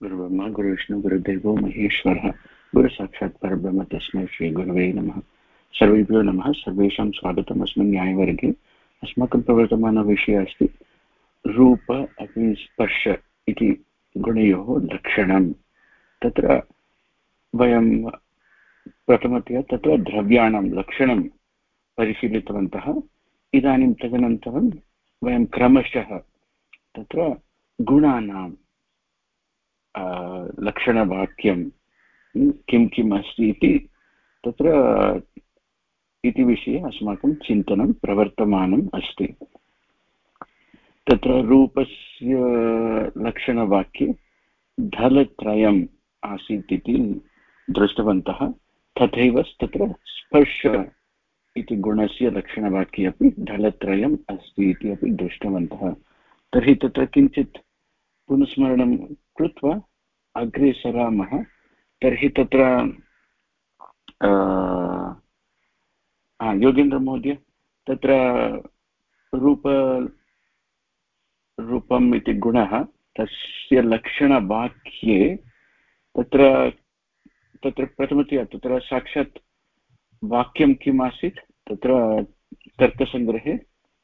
गुरुब्रह्मा गुरुविष्णु गुरुदेवो महेश्वरः गुरुसाक्षात् परब्रह्म तस्मै श्रीगुरवे नमः। सर्वेभ्यो नमः। सर्वेषां स्वागतम् अस्मिन् न्यायवर्गे। अस्माकं प्रवर्तमानविषयः अस्ति रूप अपि स्पर्श इति गुणयोः लक्षणं। तत्र वयं प्रथमतया तत्र द्रव्याणां लक्षणं परिशीलितवन्तः। इदानीं तदनन्तरं वयं क्रमशः तत्र गुणानां लक्षणवाक्यं किं किम् अस्ति इति तत्र इति विषये अस्माकं चिन्तनं प्रवर्तमानम् अस्ति। तत्र रूपस्य लक्षणवाक्ये धलत्रयम् आसीत् इति दृष्टवन्तः। तथैव तत्र स्पर्श इति गुणस्य लक्षणवाक्ये अपि धलत्रयम् अस्ति इति अपि दृष्टवन्तः। तर्हि तत्र किञ्चित् पुनस्मरणं कृत्वा अग्रे सरामः। तर्हि तत्र योगेन्द्रमहोदय तत्र रूपम् इति गुणः तस्य लक्षणवाक्ये तत्र तत्र प्रथमतया तत्र साक्षात् वाक्यं किम् आसीत् तत्र तर्कसङ्ग्रहे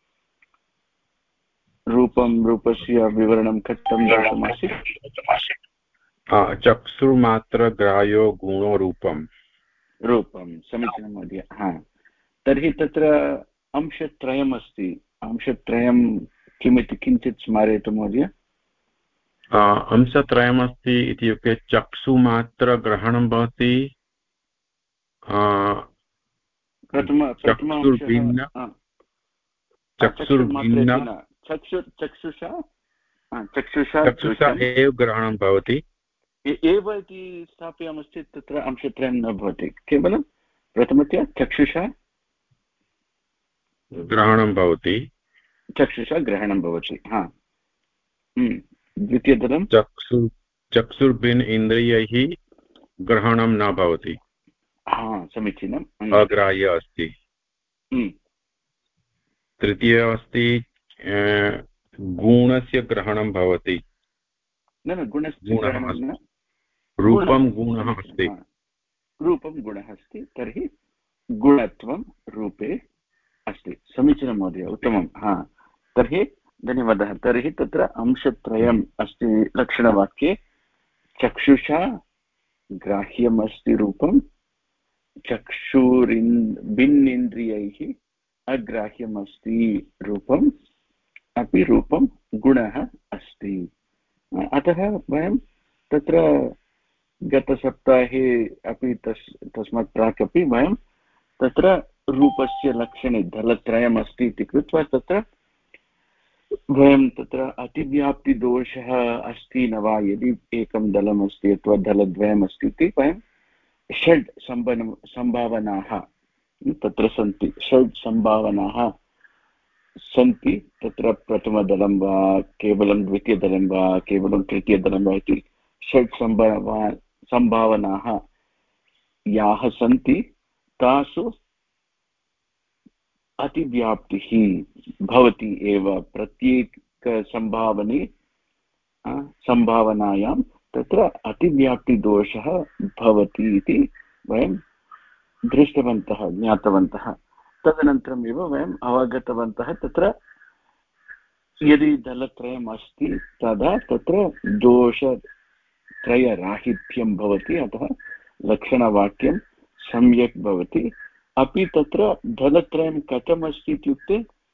रूपस्य विवरणं कथं दत्तमासीत्? चक्षुर्मात्रग्राह्यो गुणो रूपं समीचीनं महोदय। तर्हि तत्र अंशत्रयम् अस्ति। अंशत्रयं किमिति किञ्चित् स्मारयतु महोदय। अंशत्रयमस्ति इत्युक्ते चक्षुमात्रग्रहणं भवति, चक्षुषा एव ग्रहणं भवति एव इति स्थापयामश्चेत् तत्र अंशत्रयं न भवति। केवलं प्रथमतया चक्षुषा ग्रहणं भवति। द्वितीयतरं चक्षुर्भिन्न इन्द्रियैः ग्रहणं न भवति। समीचीनम्। अग्राह्य अस्ति। तृतीय अस्ति गुणस्य ग्रहणं भवति। रूपं गुणः अस्ति। रूपं गुणः अस्ति। तर्हि गुणत्वं रूपे अस्ति। समीचीनं महोदय, उत्तमं। तर्हि धन्यवादः। तर्हि तत्र अंशत्रयम् अस्ति लक्षणवाक्ये। चक्षुषा ग्राह्यम् अस्ति रूपं, भिन्नेन्द्रियैः अग्राह्यम् अस्ति रूपम्, अपि रूपं गुणः अस्ति। अतः वयं तत्र गतसप्ताहे अपि तस्मात् प्राक् अपि वयं तत्र रूपस्य लक्षणे दलत्रयम् अस्ति इति कृत्वा तत्र वयं तत्र अतिव्याप्तिदोषः अस्ति न वा, यदि एकं दलम् अस्ति अथवा दलद्वयम् अस्ति इति वयं षड् सम्भावनाः तत्र सन्ति। षड् सम्भावनाः सन्ति तत्र प्रथमदलं वा, केवलं द्वितीयदलं वा, केवलं तृतीयदलं वा इति षड् सम्भावनाः याः सन्ति तासु अतिव्याप्तिः भवति एव। सम्भावनायां तत्र अतिव्याप्तिदोषः भवति इति वयं दृष्टवन्तः, ज्ञातवन्तः। तदनन्तरमेव वयम् अवगतवन्तः तत्र यदि दलत्रयम् अस्ति तदा तत्र दोषत्रयराहित्यं भवति। अतः लक्षणवाक्यं सम्यक् भवति। अपि तत्र दलत्रयं कथम् अस्ति इत्युक्ते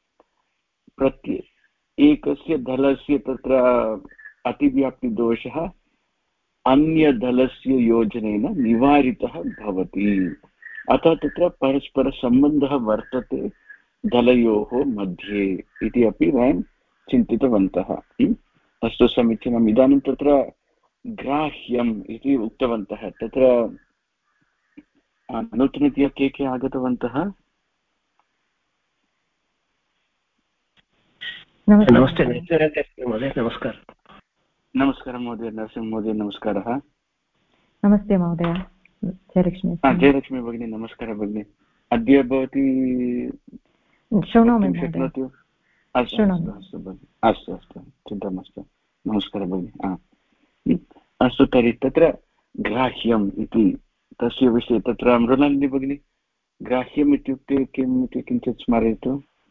एकस्य दलस्य तत्र अतिव्याप्तिदोषः अन्यदलस्य योजनेन निवारितः भवति। अतः तत्र परस्परसम्बन्धः वर्तते दलयोः मध्ये इति अपि वयं चिन्तितवन्तः। अस्तु, समीचीनम्। इदानीं तत्र ग्राह्यम् इति उक्तवन्तः। तत्र नूतनतया के आगतवन्तः? नमस्ते नमस्कारः महोदय, नरसिंहमहोदय नमस्कारः। नमस्ते महोदय, जयलक्ष्मी भगिनी नमस्कारः भगिनी। अद्य भवती शृणोमि शक्नोति? अस्तु, चिन्ता मास्तु। नमस्कारः भगिनी। अस्तु तर्हि तत्र ग्राह्यम् इति तस्य विषये तत्र मृणालिनी भगिनी ग्राह्यम् इत्युक्ते किम् इति किञ्चित् स्मरयतु।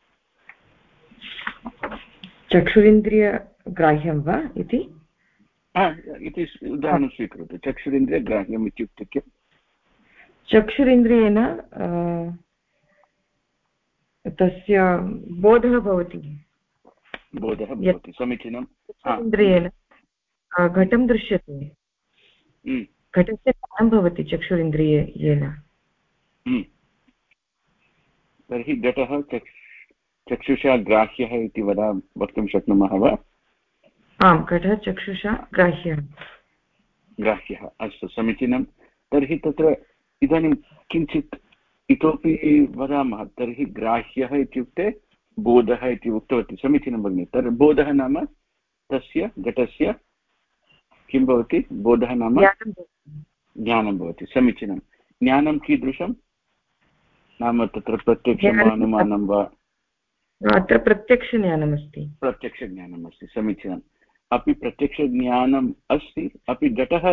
चक्षुरिन्द्रियग्राह्यं वा इति इति उदाहरणं स्वीकरोतु। चक्षुरिन्द्रियग्राह्यम् इत्युक्ते किम्? चक्षुरिन्द्रियेण तस्य बोधः भवति। बोधः भवति, समीचीनं। चक्षुरिन्द्रियेण घटं दृश्यते, घटस्य ज्ञानं भवति चक्षुरिन्द्रियेण। तर्हि घटः चक्षुषा ग्राह्यः इति वक्तुं शक्नुमः वा? आम्, घटः चक्षुषा ग्राह्यः। अस्तु, समीचीनं। तर्हि तत्र इदानीं किञ्चित् इतोपि वदामः। तर्हि ग्राह्यः इत्युक्ते बोधः इति उक्तवती, समीचीनं भगिनि। तर्हि बोधः नाम तस्य घटस्य किं भवति? बोधः नाम ज्ञानं भवति, समीचीनं। ज्ञानं कीदृशं? नाम तत्र प्रत्यक्षम् अनुमानं वा? अत्र प्रत्यक्षज्ञानमस्ति। प्रत्यक्षज्ञानमस्ति, समीचीनम्। अपि प्रत्यक्षज्ञानम् अस्ति, अपि घटः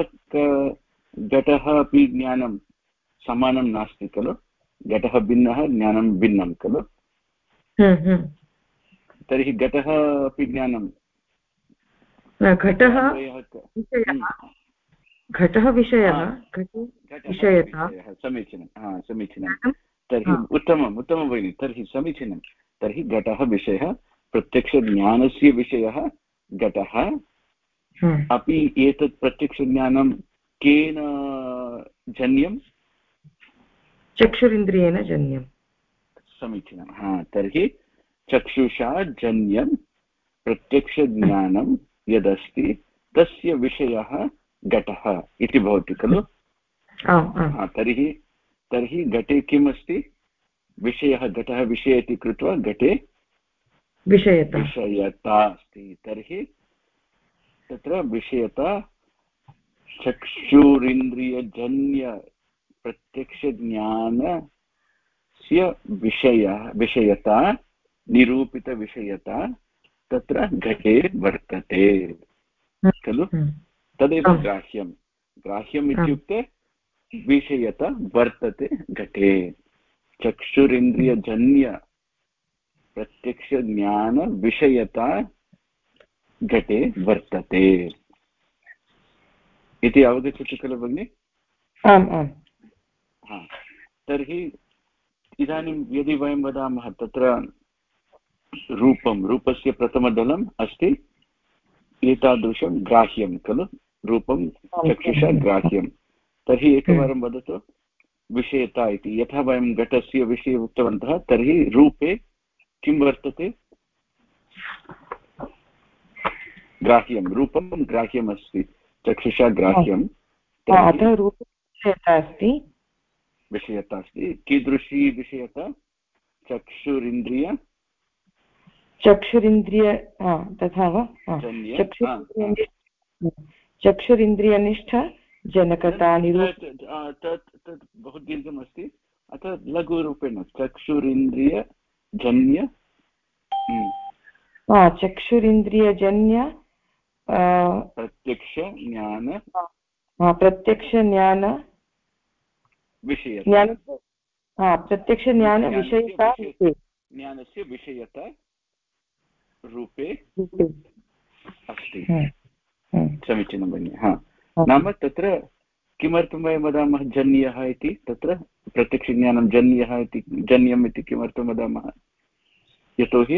अपि ज्ञानं समानं नास्ति खलु? घटः भिन्नः, ज्ञानं भिन्नं खलु? तर्हि घटः अपि ज्ञानं घटः विषयः, समीचीनं, समीचीनं। तर्हि उत्तमम् उत्तमं भगिनि। तर्हि समीचीनं। तर्हि घटः विषयः, प्रत्यक्षज्ञानस्य विषयः घटः। अपि एतत् प्रत्यक्षज्ञानं केन जन्यं? चक्षुरिन्द्रियेण जन्यं। समीचीनं। तर्हि चक्षुषा जन्यं प्रत्यक्षज्ञानं यदस्ति तस्य विषयः घटः इति भवति खलु? तर्हि घटे किम् अस्ति? विषयः। घटः विषय इति कृत्वा घटे विषयता अस्ति। तर्हि तत्र विषयता चक्षुरिन्द्रियजन्य प्रत्यक्षज्ञानस्य विषयता, निरूपितविषयता तत्र घटे वर्तते खलु? तदेव ग्राह्यं। ग्राह्यम् इत्युक्ते विषयता वर्तते घटे। चक्षुरिन्द्रियजन्य प्रत्यक्षज्ञानविषयता घटे वर्तते इति अवगच्छति खलु भगिनि? आम् आम्। तर्हि इदानीं यदि वयं वदामः तत्र रूपस्य प्रथमदलम् अस्ति एतादृशं ग्राह्यं खलु? रूपं चक्षुषा ग्राह्यं। तर्हि एकवारं वदतु विषयता इति। यथा वयं घटस्य विषये उक्तवन्तः, तर्हि रूपे किं वर्तते? ग्राह्यं, रूपं ग्राह्यम् अस्ति, चक्षुषा ग्राह्यं। विषयता अस्ति। कीदृशी विषयता? चक्षुरिन्द्रिय तथा वा? चक्षुरिन्द्रियनिष्ठ जनकता तत् बहु दीर्घमस्ति, अतः लघुरूपेण चक्षुरिन्द्रियजन्य चक्षुरिन्द्रियजन्य प्रत्यक्षज्ञान ज्ञानस्य विषयता रूपे अस्ति। समीचीनं भगिनि। नाम तत्र किमर्थं वयं वदामः जन्यः इति? तत्र प्रत्यक्षज्ञानं जन्यः इति, जन्यम् इति किमर्थं वदामः? यतोहि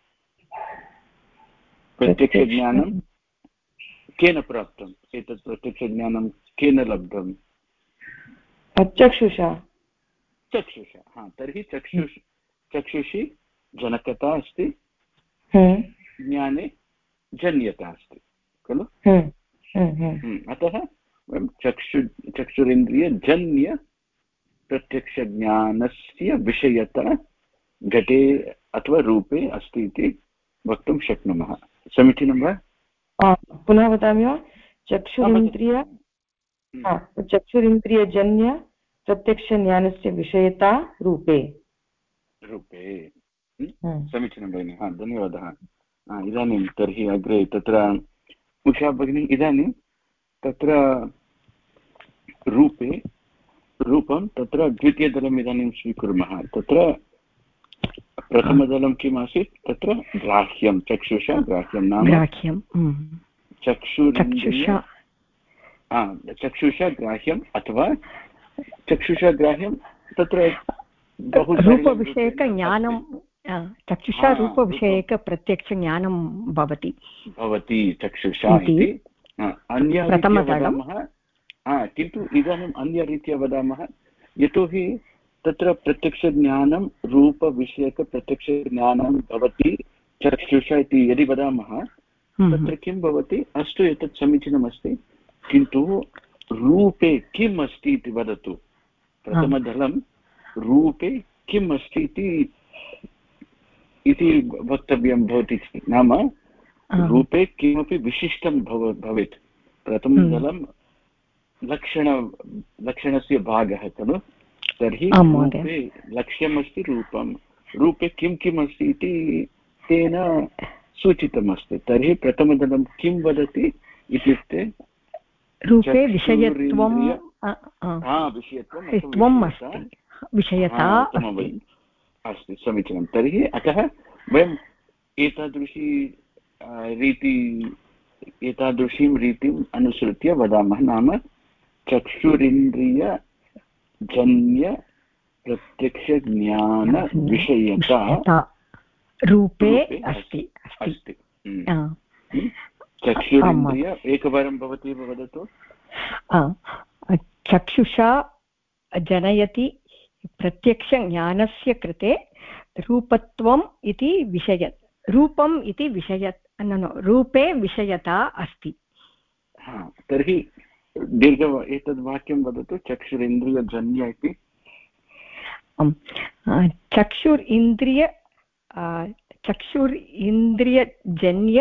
प्रत्यक्षज्ञानं केन प्राप्तम्? एतत् प्रत्यक्षज्ञानं केन लब्धम्? चक्षुषा। तर्हि चक्षुषि जनकता अस्ति, ज्ञाने जन्यता अस्ति खलु? अतः वयं चक्षुरिन्द्रियजन्य प्रत्यक्षज्ञानस्य विषयता घटे अथवा रूपे अस्ति इति वक्तुं शक्नुमः। समीचीनं वा? पुनः वदामि वा? चक्षुरिन्द्रियजन्य प्रत्यक्षज्ञानस्य विषयता रूपे। समीचीनं भगिनि। धन्यवादः। इदानीं तर्हि अग्रे तत्र उषा भगिनी, इदानीं तत्र रूपं तत्र द्वितीयदलम् इदानीं स्वीकुर्मः। तत्र प्रथमदलं किम् आसीत्? तत्र ग्राह्यं, चक्षुषा ग्राह्यं नाम चक्षुषा ग्राह्यम् अथवा चक्षुषा ग्राह्यं तत्र बहु रूपविषयकज्ञानं, चक्षुषा रूपविषयकप्रत्यक्षज्ञानं भवति चक्षुषा इति अन्यरीत्या वदामः। किन्तु इदानीम् अन्यरीत्या वदामः, यतोहि तत्र प्रत्यक्षज्ञानं रूपविषयकप्रत्यक्षज्ञानं भवति चक्षुषा इति यदि वदामः तत्र किं भवति? अस्तु, एतत् समीचीनमस्ति, किन्तु रूपे किम् अस्ति इति वदतु। प्रथमदलं रूपे किम् अस्ति इति वक्तव्यं भवति। नाम रूपे किमपि विशिष्टं भवेत्। प्रथमदलं लक्षणस्य भागः खलु। तर्हि रूपे लक्ष्यमस्ति रूपं, रूपे किं किम् अस्ति इति तेन सूचितमस्ति। तर्हि प्रथमदलं किं वदति इत्युक्ते रूपे विषयत्वम् विषयता अस्ति। समीचीनं। तर्हि अतः वयम् एतादृशीं रीतिम् अनुसृत्य वदामः। नाम चक्षुरिन्द्रियजन्य प्रत्यक्षज्ञानविषयता रूपे अस्ति। चक्षुरिन्द्रिय एकवारं भवती वदतु। चक्षुषा जनयति प्रत्यक्षज्ञानस्य कृते रूपत्वम् इति रूपम् इति रूपे विषयता अस्ति। तर्हि एतद् वाक्यं वदतु, चक्षुरिन्द्रियजन्य इति। चक्षुरिन्द्रियजन्य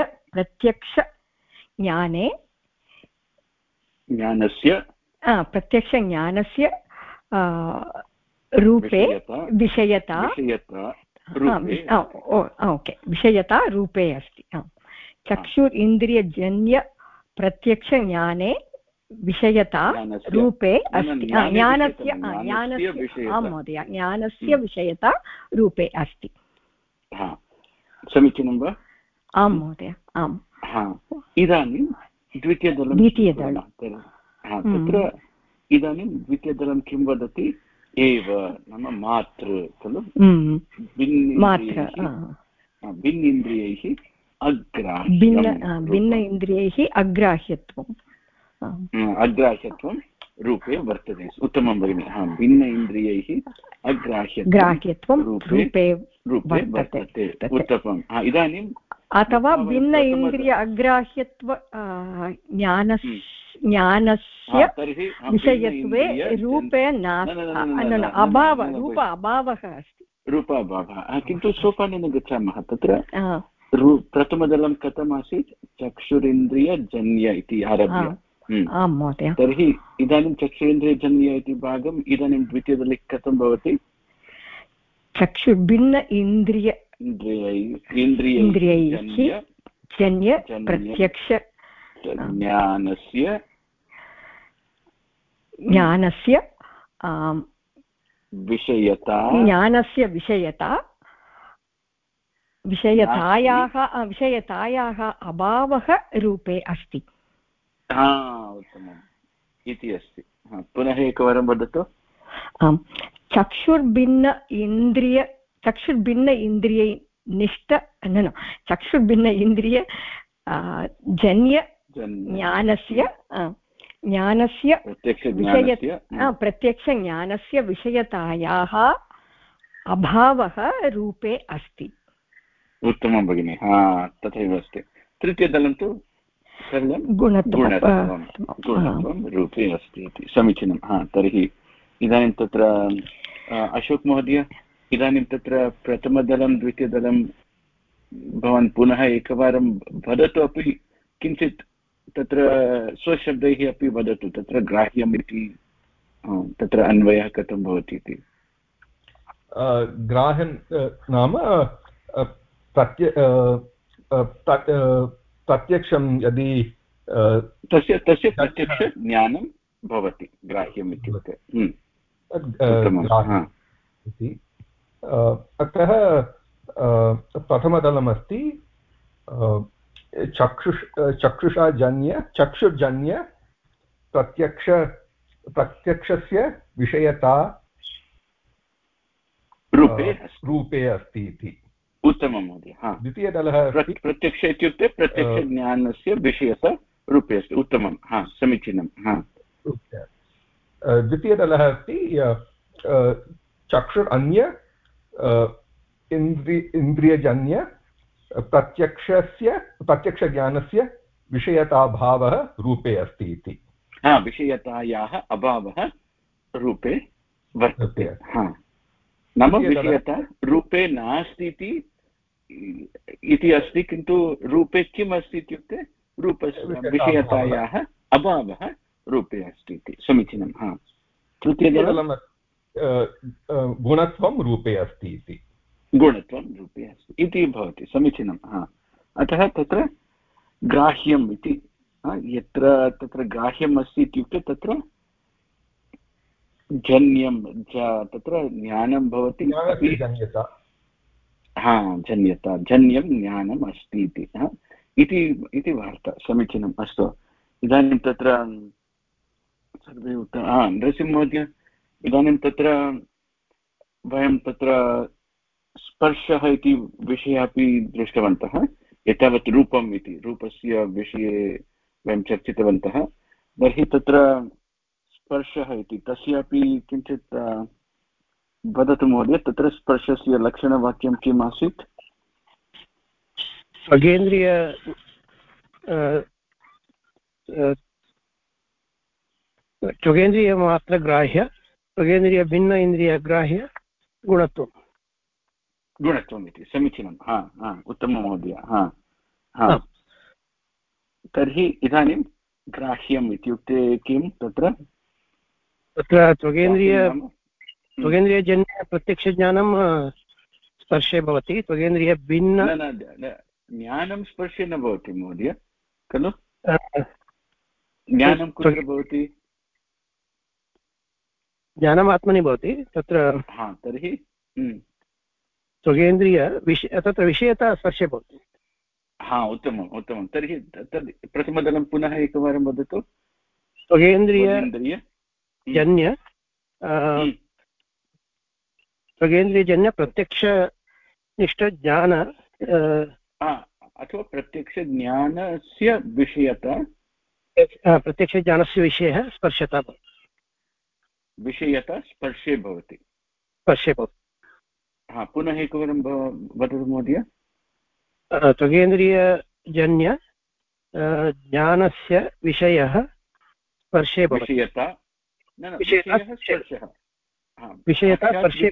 प्रत्यक्षज्ञानस्य रूपे विषयता विषयता रूपे अस्ति। चक्षुरिन्द्रियजन्य प्रत्यक्षज्ञाने विषयता रूपे अस्ति। ज्ञानस्य विषयता रूपे अस्ति। समीचीनं वा? आं महोदय, आम्। इदानीं द्वितीयदलं तत्र इदानीं द्वितीयदलं किं वदति? एव नाम मातृ खलु। भिन्नेन्द्रियैः अग्राह्यत्वं रूपे वर्तते। उत्तमं भगिनि। भिन्न इन्द्रियैः अग्राह्यत्वं रूपे वर्तते। उत्तमम्। इदानीम् अथवा भिन्न इन्द्रिय अग्राह्यत्व ज्ञानस्य विषयत्वे रूपे अभावः अस्ति। रूपाभावः। किन्तु सोपानेन गच्छामः। तत्र प्रथमदलं कथमासीत्? चक्षुरिन्द्रियजन्य इति आरभ्य। आं महोदय। तर्हि इदानीं चक्षुरिन्द्रियजन्य इति भागम् इदानीं द्वितीयदले कथं भवति? चक्षुर्भिन्न इन्द्रियैः जन्य प्रत्यक्ष ज्ञानस्य विषयतायाः अभावः रूपे अस्ति। उत्तमम् इति अस्ति। पुनः एकवारं वदतु। आम्। चक्षुर्भिन्न इन्द्रिय जन्य ज्ञानस्य प्रत्यक्षज्ञानस्य विषयतायाः अभावः रूपे अस्ति। उत्तमं भगिनि। तथैव अस्ति। तृतीयदलं तु सरलं गुणत्वं रूपे अस्ति इति। समीचीनं। तर्हि इदानीं तत्र अशोक महोदय, इदानीं तत्र प्रथमदलं द्वितीयदलं भवान् पुनः एकवारं वदतु, अपि किञ्चित् तत्र स्वशब्दैः अपि वदतु। तत्र ग्राह्यम् इति तत्र अन्वयः कथं भवति इति। ग्राह्यं नाम प्रत्यक्षं यदि तस्य प्रत्यक्षज्ञानं भवति ग्राह्यम् इत्युक्ते। इति अतः प्रथमदलमस्ति चक्षुर्जन्य प्रत्यक्षस्य विषयता रूपे अस्ति इति। उत्तमं महोदय। द्वितीयदलः प्रत्यक्ष इत्युक्ते प्रत्यक्षज्ञानस्य विषयता रूपे अस्ति। उत्तमं, समीचीनं। द्वितीयदलः अस्ति चक्षुरन्य इन्द्रियजन्य प्रत्यक्षज्ञानस्य विषयताभावः रूपे अस्ति इति। विषयतायाः अभावः रूपे वर्तते। नाम विषयता रूपे नास्ति इति अस्ति, किन्तु रूपे किम् अस्ति इत्युक्ते रूपस्य विषयतायाः अभावः रूपे अस्ति इति। समीचीनं। तृतीयदलं गुणत्वं रूपे अस्ति इति। गुणत्वं रूपे अस्ति इति भवति। समीचीनं। अतः तत्र ग्राह्यम् इति, यत्र तत्र ग्राह्यम् अस्ति इत्युक्ते तत्र जन्यं तत्र ज्ञानं भवति। जन्यता जन्यं ज्ञानम् अस्ति इति वार्ता। समीचीनम्। अस्तु, इदानीं तत्र सर्वे नरसिंहमहोदय, इदानीं तत्र वयं तत्र स्पर्शः इति विषये अपि दृष्टवन्तः। एतावत् रूपम् इति रूपस्य विषये वयं चर्चितवन्तः। तर्हि तत्र स्पर्शः इति तस्यापि किञ्चित् वदतु महोदय। तत्र स्पर्शस्य लक्षणवाक्यं किम् आसीत्? त्वगेन्द्रियमात्रग्राह्य त्वगेन्द्रियभिन्न इन्द्रियग्राह्य गुणत्वम् इति। समीचीनं। उत्तमं महोदय। तर्हि इदानीं ग्राह्यम् इत्युक्ते किं? तत्र त्वगेन्द्रियजन्य प्रत्यक्षज्ञानं स्पर्शे भवति। त्वगेन्द्रियभिन्न ज्ञानं स्पर्शे न भवति महोदय, खलु? ज्ञानं कुत्र भवति? ज्ञानम् आत्मनि भवति तत्र। तर्हि तत्र विषयता स्पर्शे भवति। उत्तमं। तर्हि तद् प्रथमदलं पुनः एकवारं वदतु। त्वगेन्द्रियजन्य प्रत्यक्षनिष्ठज्ञान अथवा प्रत्यक्षज्ञानस्य विषयता, प्रत्यक्षज्ञानस्य विषयः स्पर्शता भवति। विषयता स्पर्शे भवति। पुनः एकवारं वदतु महोदय। त्वगेन्द्रियजन्य ज्ञानस्य विषयः स्पर्शे भवति। विषयता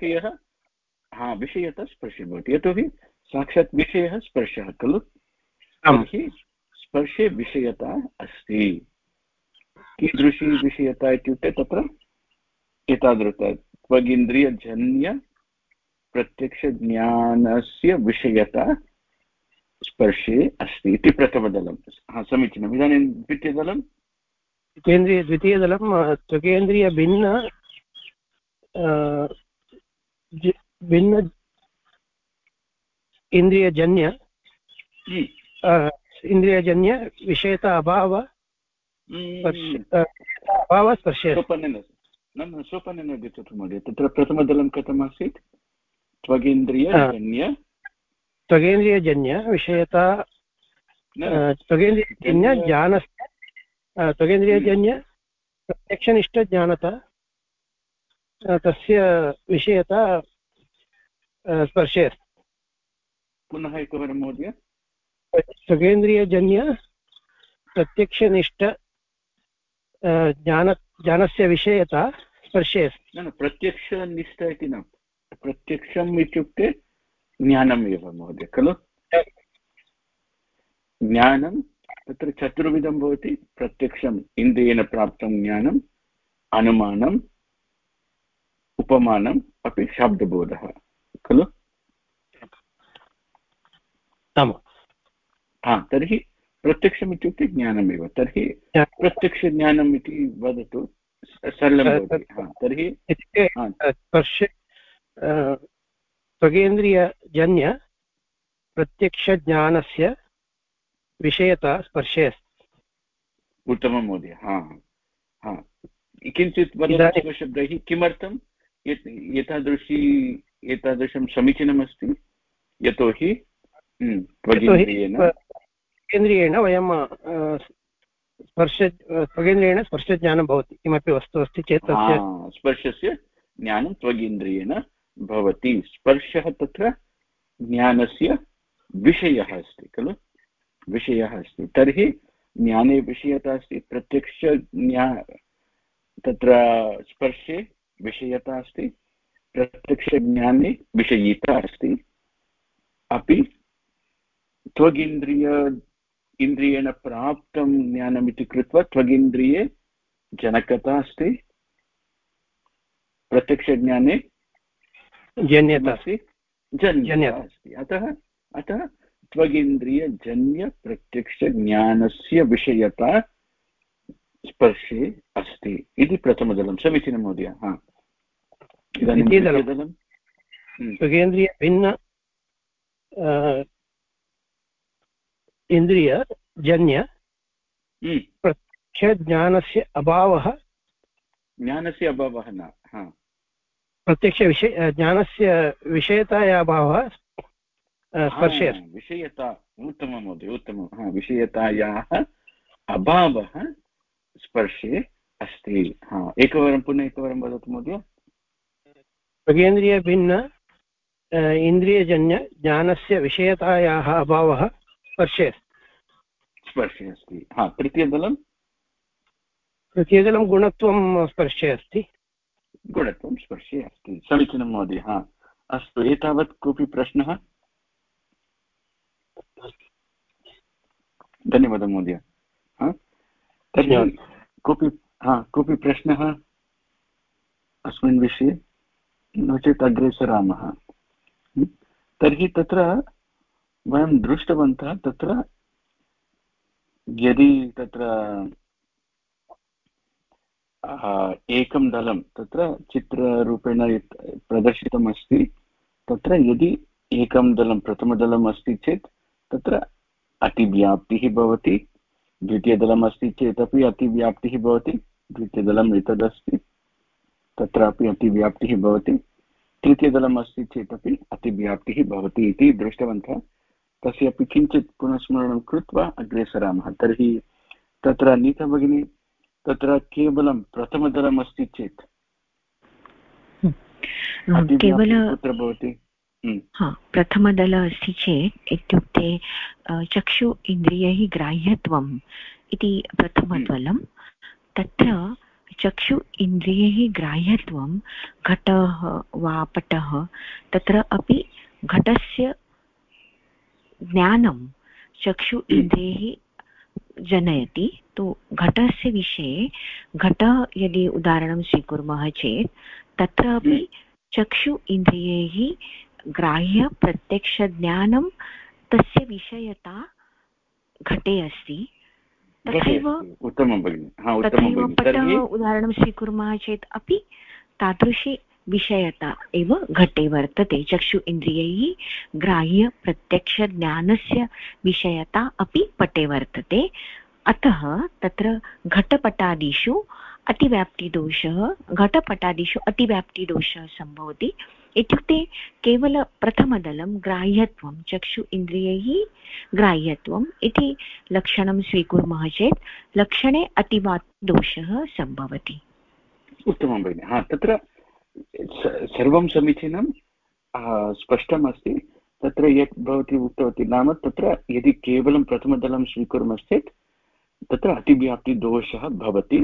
स्पर्शे भवति। यतोहि साक्षात् विषयः स्पर्शः खलु। तर्हि स्पर्शे विषयता अस्ति। कीदृशी विषयता इत्युक्ते तत्र एतादृश त्वगिन्द्रियजन्य प्रत्यक्षज्ञानस्य विषयता स्पर्शे अस्ति इति प्रथमदलं। समीचीनम्। इदानीं द्वितीयदलं त्वगेन्द्रियभिन्न इन्द्रियजन्य विषयता अभाव स्पर्शे। सोपानेन गच्छतु महोदय। तत्र प्रथमदलं कथमासीत्? त्वगेन्द्रियजन्य विषयता त्वगेन्द्रियजन्य ज्ञानस्य त्वगेन्द्रियजन्य प्रत्यक्षनिष्ठज्ञानता तस्य विषयता स्पर्शे। पुनः एकवारं महोदय। त्वगेन्द्रियजन्य प्रत्यक्षनिष्ठ ज्ञानस्य विषयता स्पर्शे। प्रत्यक्षनिष्ठ इति न, प्रत्यक्षम् इत्युक्ते ज्ञानम् एव महोदय, खलु? ज्ञानं तत्र चतुर्विधं भवति। प्रत्यक्षम् इन्द्रियेण प्राप्तं ज्ञानम्, अनुमानम्, उपमानम् अपि शाब्दबोधः, खलु? तर्हि प्रत्यक्षम् इत्युक्ते ज्ञानमेव। तर्हि प्रत्यक्षज्ञानम् इति वदतु, सरलं भवति। तर्हि स्पर्शे त्वगेन्द्रियजन्य प्रत्यक्षज्ञानस्य विषयता स्पर्शे अस्ति। उत्तमं महोदय। किञ्चित् वदतु स्वशब्दैः, किमर्थं एतादृशं समीचीनमस्ति? यतोहि त्वगेन्द्रियेण वयं त्वगेन्द्रियेण स्पर्शज्ञानं भवति। किमपि वस्तु अस्ति चेत् तस्य स्पर्शस्य ज्ञानं त्वगेन्द्रियेण भवति। स्पर्शः तत्र ज्ञानस्य विषयः अस्ति खलु, विषयः अस्ति। तर्हि ज्ञाने विषयता अस्ति, तत्र स्पर्शे विषयता अस्ति, प्रत्यक्षज्ञाने विषयिता अस्ति। अपि त्वगिन्द्रियेण प्राप्तं ज्ञानमिति कृत्वा त्वगिन्द्रिये जनकता अस्ति, प्रत्यक्षज्ञाने जन्यता अस्ति। अतः त्वगिन्द्रियजन्यप्रत्यक्षज्ञानस्य विषयता स्पर्शे अस्ति इति प्रथमदलं। समीचीनं महोदय। इदानीं द्वितीयदलं त्वगेन्द्रियभिन्न इन्द्रियजन्य प्रत्यक्षज्ञानस्य अभावः, ज्ञानस्य अभावः न, ज्ञानस्य विषयताया अभावः स्पर्शे अस्ति। विषयता, उत्तमं महोदय, उत्तमं। विषयतायाः अभावः स्पर्शे अस्ति। पुनः एकवारं वदतु महोदय। त्वगेन्द्रियभिन्न इन्द्रियजन्य ज्ञानस्य विषयतायाः अभावः स्पर्शे अस्ति। तृतीयदलं गुणत्वं स्पर्शे अस्ति। गुणत्वं स्पर्शे अस्ति। समीचीनं महोदय। अस्तु, एतावत् कोऽपि प्रश्नः? धन्यवादः महोदय। तर्हि कोऽपि प्रश्नः अस्मिन् विषये? नो चेत् अग्रे सरामः। तर्हि तत्र वयं दृष्टवन्तः, तत्र यदि तत्र एकं दलं तत्र चित्ररूपेण प्रदर्शितमस्ति, तत्र यदि एकं दलं प्रथमदलम् अस्ति चेत् तत्र अतिव्याप्तिः भवति, द्वितीयदलम् अस्ति चेत् अपि अतिव्याप्तिः भवति, द्वितीयदलम् एतदस्ति तत्रापि अतिव्याप्तिः भवति, तृतीयदलम् अस्ति चेत् अपि अतिव्याप्तिः भवति इति दृष्टवन्तः। तस्यापि किञ्चित् पुनस्मरणं कृत्वा अग्रे सरामः। तर्हि तत्र नीता भगिनी, तत्र केवलं प्रथमदलम् अस्ति चेत् कुत्र भवति? प्रथमदल अस्ति चेत् इत्युक्ते चक्षु इन्द्रियैः ग्राह्यत्वम् इति प्रथमदलं। तत्र चक्षु इन्द्रियैः ग्राह्यत्वं घटः वा पटः, तत्र अपि घटस्य ज्ञानं चक्षु इन्द्रियैः जनयति। तु घटस्य विषये, घटः यदि उदाहरणं स्वीकुर्मः चेत् तत्र अपि चक्षु इन्द्रियैः ग्राह्य प्रत्यक्षज्ञानं तस्य विषयता घटे अस्ति। तथैव पटः उदाहरणं स्वीकुर्मः चेत् अपि तादृशी विषयता एव घटे वर्तते। चक्षु इन्द्रियैः ग्राह्य प्रत्यक्षज्ञानस्य विषयता अपि पटे वर्तते। अतः तत्र घटपटादिषु अतिव्याप्तिदोषः सम्भवति। इत्युक्ते केवल प्रथमदलं ग्राह्यत्वं, चक्षु इन्द्रियैः ग्राह्यत्वम् इति लक्षणं स्वीकुर्मः चेत् लक्षणे अतिव्याप्तिदोषः सम्भवति। उत्तमं भगिनि। तत्र सर्वं समीचीनं, स्पष्टमस्ति। तत्र यत् भवती उक्तवती, नाम तत्र यदि केवलं प्रथमदलं स्वीकुर्मश्चेत् तत्र अतिव्याप्तिदोषः भवति।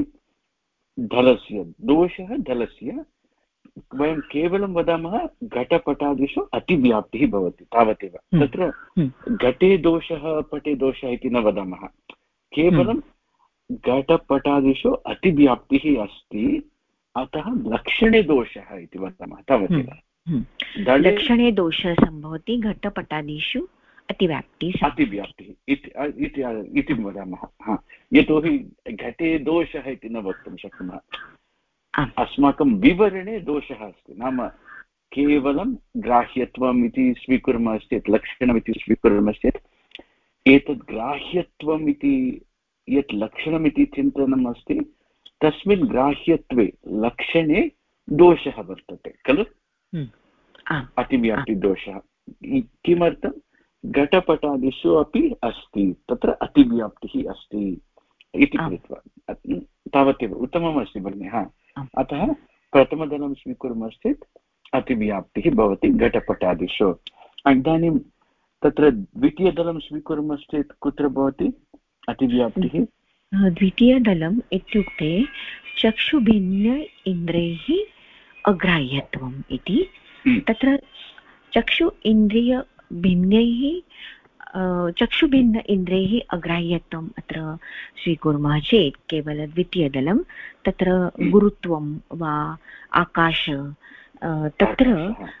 दलस्य वयं केवलं वदामः घटपटादिषु अतिव्याप्तिः भवति, तावदेव। तत्र घटे दोषः पटे दोषः इति न वदामः, केवलं घटपटादिषु अतिव्याप्तिः अस्ति, अतः लक्षणे दोषः इति वदामः, तावदेव। लक्षणे दोषः सम्भवति घटपटादिषु अतिव्याप्तिः इति वदामः। हा, यतोहि घटे दोषः इति न वक्तुं शक्नुमः। अस्माकं विवरणे दोषः अस्ति, नाम केवलं ग्राह्यत्वम् इति स्वीकुर्मः चेत्, लक्षणमिति स्वीकुर्मः चेत्, एतद् ग्राह्यत्वम् इति यत् लक्षणमिति चिन्तनम् अस्ति, तस्मिन् ग्राह्यत्वे लक्षणे दोषः वर्तते खलु, अतिव्याप्तिदोषः। किमर्थं? घटपटादिषु अपि अस्ति, तत्र अतिव्याप्तिः अस्ति इति कृत्वा तावदेव उत्तममस्ति भगिनि। हा, अतः प्रथमदलं स्वीकुर्मश्चेत् अतिव्याप्तिः भवति घटपटादिषु। इदानीं तत्र द्वितीयदलं स्वीकुर्मश्चेत् कुत्र भवति अतिव्याप्तिः? द्वितीयदलम् इत्युक्ते चक्षुभिन्न इन्द्रैः अग्राह्यत्वम् इति। तत्र चक्षु इन्द्रियभिन्नैः चक्षुभिन्न इन्द्रैः अग्राह्यत्वम् अत्र स्वीकुर्मः चेत् केवलं द्वितीयदलं तत्र गुरुत्वं वा आकाश, तत्र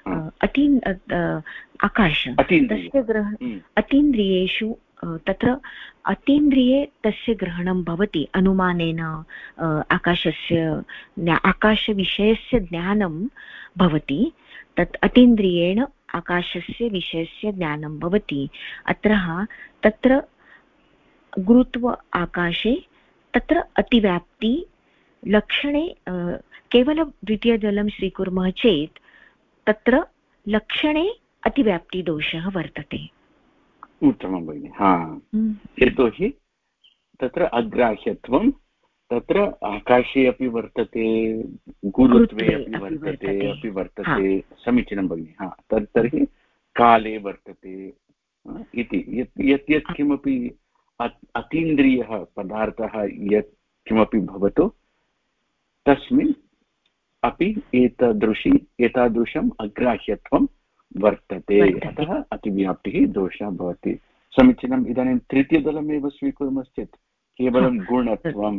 आकाश तस्य अतीन्द्रियेषु, तत्र अतीन्द्रिये तस्य ग्रहणं भवति, अनुमानेन आकाशविषयस्य ज्ञानं भवति, तत् अतीन्द्रियेण आकाशस्य विषयस्य ज्ञानं भवति। तत्र गुरुत्व आकाशे तत्र अतिव्याप्ति लक्षणे केवलं द्वितीयदलं स्वीकुर्मः चेत् तत्र लक्षणे अतिव्याप्तिदोषः वर्तते। उत्तमं भगिनि। हा, यतोहि तत्र अग्राह्यत्वं तत्र आकाशे अपि वर्तते, गुरुत्वे अपि वर्तते। समीचीनं भगिनि। हा, तर्हि काले वर्तते इति यत् यत् किमपि अतीन्द्रियः पदार्थः यत् किमपि भवतु, तस्मिन् अपि एतादृशम् अग्राह्यत्वं वर्तते, अतः अतिव्याप्तिः दोषः भवति। समीचीनम्। इदानीं तृतीयदलमेव स्वीकुर्मश्चेत् केवलं गुणत्वं।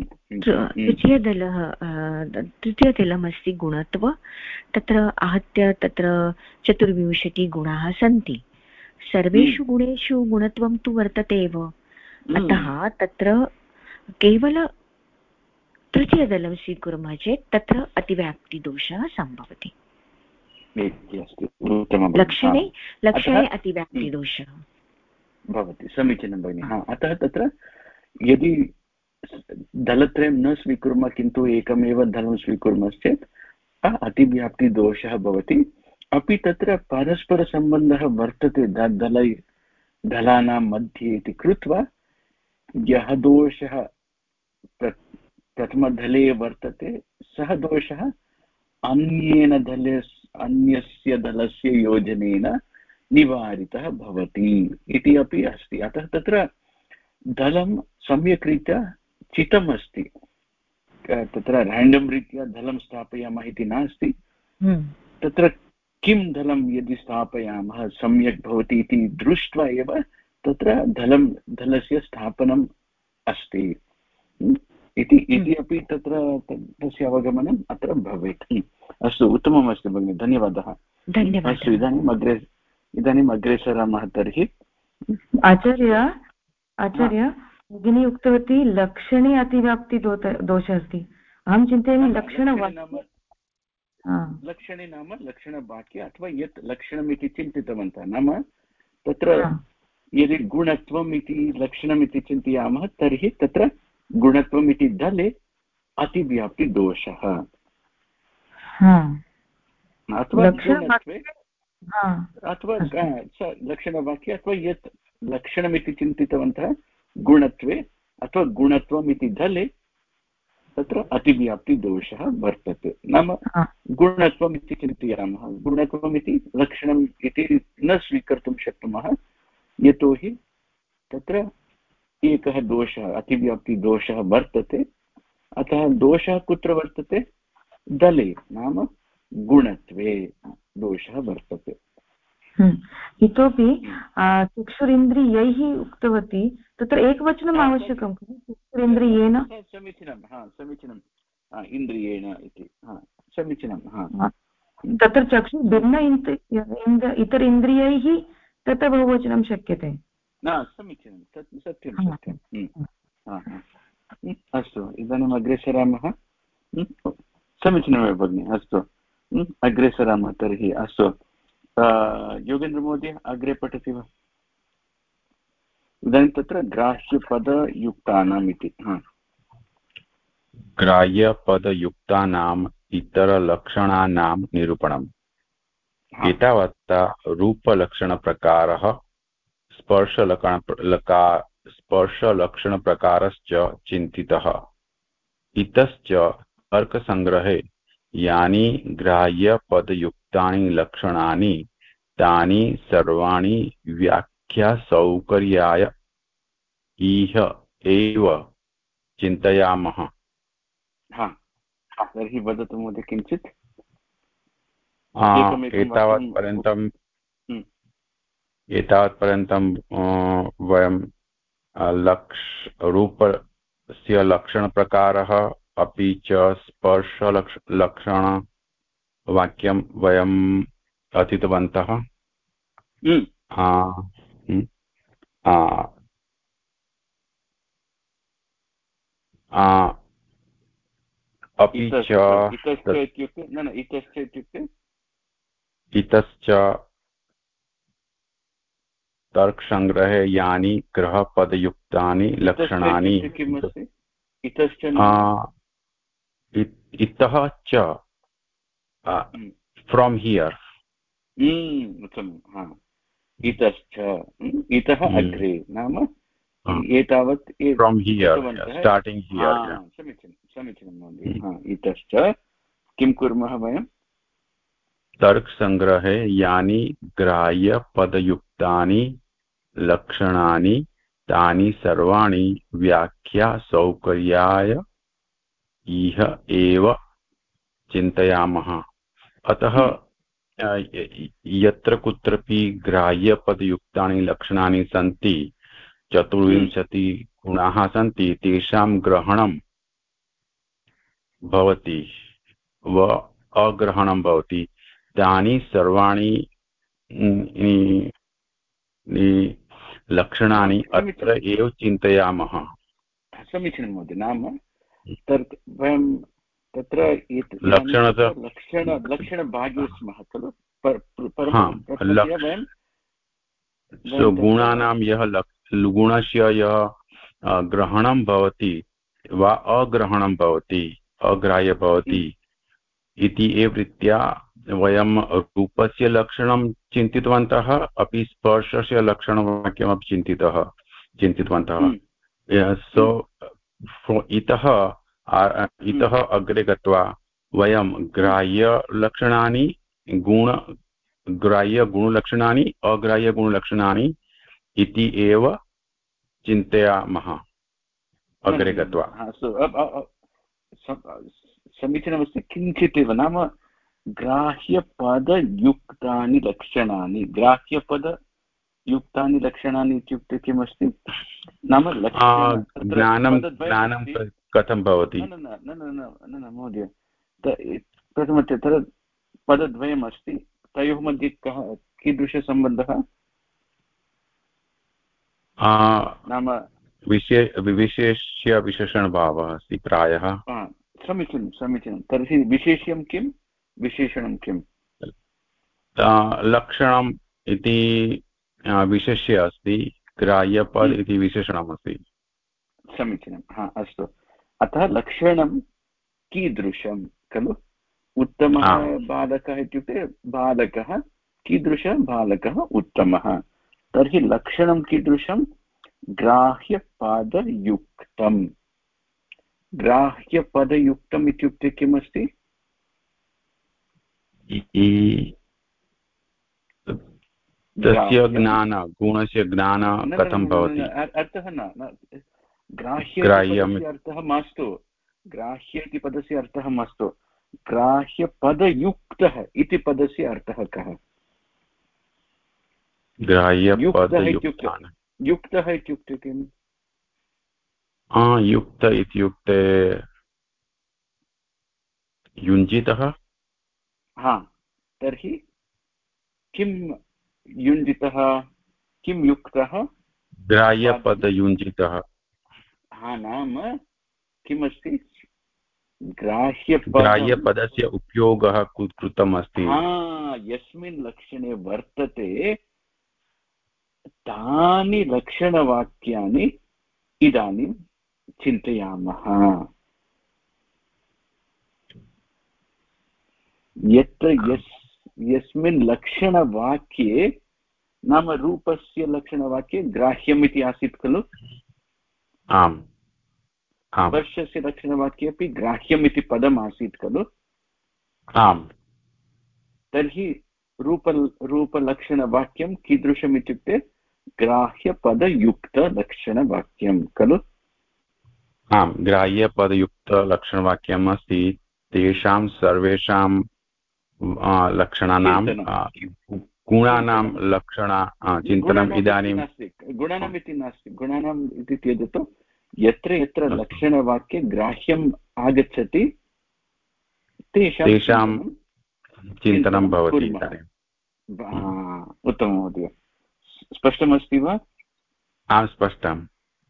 तृतीयदलमस्ति गुणत्व। तत्र आहत्य तत्र 24 गुणाः सन्ति। सर्वेषु गुणेषु गुणत्वं तु वर्तते एव, अतः तत्र केवल तृतीयदलं स्वीकुर्मः चेत् तत्र अतिव्याप्तिदोषः सम्भवति। लक्षणे अतिव्याप्तिदोषः भवति। समीचीनं भगिनि। हा, अतः तत्र यदि दलत्रयं न स्वीकुर्मः किन्तु एकमेव दलं स्वीकुर्मश्चेत् अतिव्याप्तिदोषः भवति। अपि तत्र परस्परसम्बन्धः वर्तते दलानां मध्ये इति कृत्वा यः दोषः प्रथमदले वर्तते सः दोषः अन्यस्य दलस्य योजनेन निवारितः भवति इति अपि अस्ति। अतः तत्र दलं सम्यक् रीत्या चितम् अस्ति, तत्र रेण्डम् रीत्या दलं स्थापयामः इति नास्ति। तत्र किं दलं यदि स्थापयामः सम्यक् भवति इति दृष्ट्वा एव तत्र दलस्य स्थापनम् अस्ति इति अपि तत्र तस्य अवगमनम् अत्र भवेत्। अस्तु, उत्तमम् अस्ति भगिनि, धन्यवादः। अस्तु, इदानीम् अग्रे सरामः। तर्हि आचार्य भगिनी उक्तवती लक्षणे अतिव्याप्तिदोषः अस्ति। अहं चिन्तयामि लक्षणे नाम लक्षणवाक्ये अथवा यत् लक्षणमिति चिन्तितवन्तः, नाम तत्र यदि गुणत्वम् इति लक्षणमिति चिन्तयामः तर्हि तत्र गुणत्वम् इति दले अतिव्याप्तिदोषः, अथवा गुणत्वे अथवा लक्षणवाक्ये अथवा यत् लक्षणमिति चिन्तितवन्तः गुणत्वे अथवा गुणत्वम् इति दले तत्र अतिव्याप्तिदोषः वर्तते। नाम गुणत्वम् इति चिन्तयामः, गुणत्वम् इति लक्षणम् इति न स्वीकर्तुं शक्नुमः, यतोहि तत्र एकः दोषः अतिव्याप्तिदोषः वर्तते। अतः दोषः कुत्र वर्तते? दले, नाम गुणत्वे दोषः वर्तते। इतोपि चक्षुरिन्द्रियैः उक्तवती, तत्र एकवचनम् आवश्यकं खलु? चक्षुरिन्द्रियेण। समीचीनम्, इन्द्रियेण इति समीचीनं। तत्र चक्षुर्भिन्न इतर इन्द्रियैः तत्र बहुवचनं शक्यते। न समीचीनं, सत्यं सत्यं। अस्तु, इदानीम् अग्रे सरामः। समीचीनमेव भगिनि, अस्तु अग्रे सरामः तर्हि। अस्तु, योगेन्द्रमहोदय अग्रे पठति वा? इदानीं तत्र ग्राह्यपदयुक्तानाम् इति। ग्राह्यपदयुक्तानाम् इतरलक्षणानां निरूपणम्। एतावता रूपलक्षणप्रकारः स्पर्शलक्षणप्रकारश्च चिन्तितः। इतश्च तर्कसङ्ग्रहे यानि ग्राह्यपदयुक्तानि लक्षणानि तानि सर्वाणि व्याख्यासौकर्याय इह एव चिन्तयामः। तर्हि वदतु महोदय किञ्चित्। एतावत्पर्यन्तं वयं रूपस्य लक्षणप्रकारः अपि च स्पर्शलक्षणवाक्यं वयम् अधीतवन्तः। अपि च इतश्च तर्कसङ्ग्रहे यानि ग्रहपदयुक्तानि लक्षणानि इतः च फ्रॉम हियर। इतश्च इतः अग्रे नाम एतावत् फ्रॉम हियर स्टार्टिंग हियर। समीचीनं महोदय। इतश्च किं कुर्मः वयं? तर्कसङ्ग्रहे यानि ग्राह्यपदयुक्तानि लक्षणानि तानि सर्वाणि व्याख्यासौकर्याय इह एव चिन्तयामः। अतः यत्र कुत्रपि ग्राह्यपदयुक्तानि लक्षणानि सन्ति, 24 गुणाः सन्ति, तेषां ग्रहणं भवति व अग्रहणं भवति। तानि सर्वाणि लक्षणानि अत्र एव चिन्तयामः। समीचीनं महोदय। नाम वयं तत्र लक्षणभागे स्मः खलु। गुणानां यः गुणस्य यः ग्रहणं भवति वा अग्रहणं भवति, अग्राह्य भवति इति एव रीत्या वयं रूपस्य लक्षणं चिन्तितवन्तः, अपि स्पर्शस्य लक्षणवाक्यमपि चिन्तितवन्तः। सो इतः अग्रे गत्वा वयं ग्राह्यलक्षणानि ग्राह्यगुणलक्षणानि अग्राह्यगुणलक्षणानि इति एव चिन्तयामः अग्रे गत्वा। समीचीनमस्ति। किञ्चित् एव, नाम ग्राह्यपदयुक्तानि लक्षणानि। ग्राह्यपदयुक्तानि लक्षणानि इत्युक्ते किमस्ति? नाम ज्ञानं कथं भवति? न महोदय, प्रथमतः तत्र पदद्वयम् अस्ति, तयोः मध्ये कीदृशसम्बन्धः? नाम विशेष्य विशेषणभावः अस्ति प्रायः। समीचीनं। तर्हि विशेष्यं किं, विशेषणं किम्? लक्षणम् इति विशेष्य अस्ति, ग्राह्यपद इति विशेषणमस्ति। समीचीनं। अस्तु। अतः लक्षणं कीदृशं खलु? उत्तमः बालकः इत्युक्ते बालकः कीदृशः? बालकः उत्तमः। तर्हि लक्षणं कीदृशं? ग्राह्यपदयुक्तं। ग्राह्यपदयुक्तम् इत्युक्ते किमस्ति? तस्य ज्ञान, गुणस्य ज्ञान कथं भवति? अर्थः न ग्राह्य अर्थः मास्तु। ग्राह्य इति पदस्य अर्थः मास्तु। ग्राह्यपदयुक्तः इति पदस्य अर्थः कः? युक्तः इत्युक्ते किम्? युक्त इत्युक्ते युञ्जितः। तर्हि किं युञ्जितः? किं युक्तः ग्राह्यपदयुञ्जितः नाम किमस्ति ग्राह्यपदस्य उपयोगः कृतम् अस्ति यस्मिन् लक्षणे वर्तते तानि लक्षणवाक्यानि इदानीं चिन्तयामः यत्र यस्मिन् लक्षणवाक्ये नाम रूपस्य लक्षणवाक्ये ग्राह्यम् इति आसीत् खलु आम् स्पर्शस्य लक्षणवाक्ये अपि ग्राह्यम् इति पदम् आसीत् खलु आम् तर्हि रूपलक्षणवाक्यं कीदृशम् इत्युक्ते ग्राह्यपदयुक्तलक्षणवाक्यं खलु आम् ग्राह्यपदयुक्तलक्षणवाक्यम् अस्ति तेषां सर्वेषां लक्षणानां गुणानां लक्षण चिन्तनम् इदानीं गुणानाम् इति नास्ति गुणानाम् इति त्यजतु यत्र यत्र लक्षणवाक्ये ग्राह्यम् आगच्छति तेषां चिन्तनं भवति उत्तमं महोदय स्पष्टमस्ति वा आम् स्पष्टम्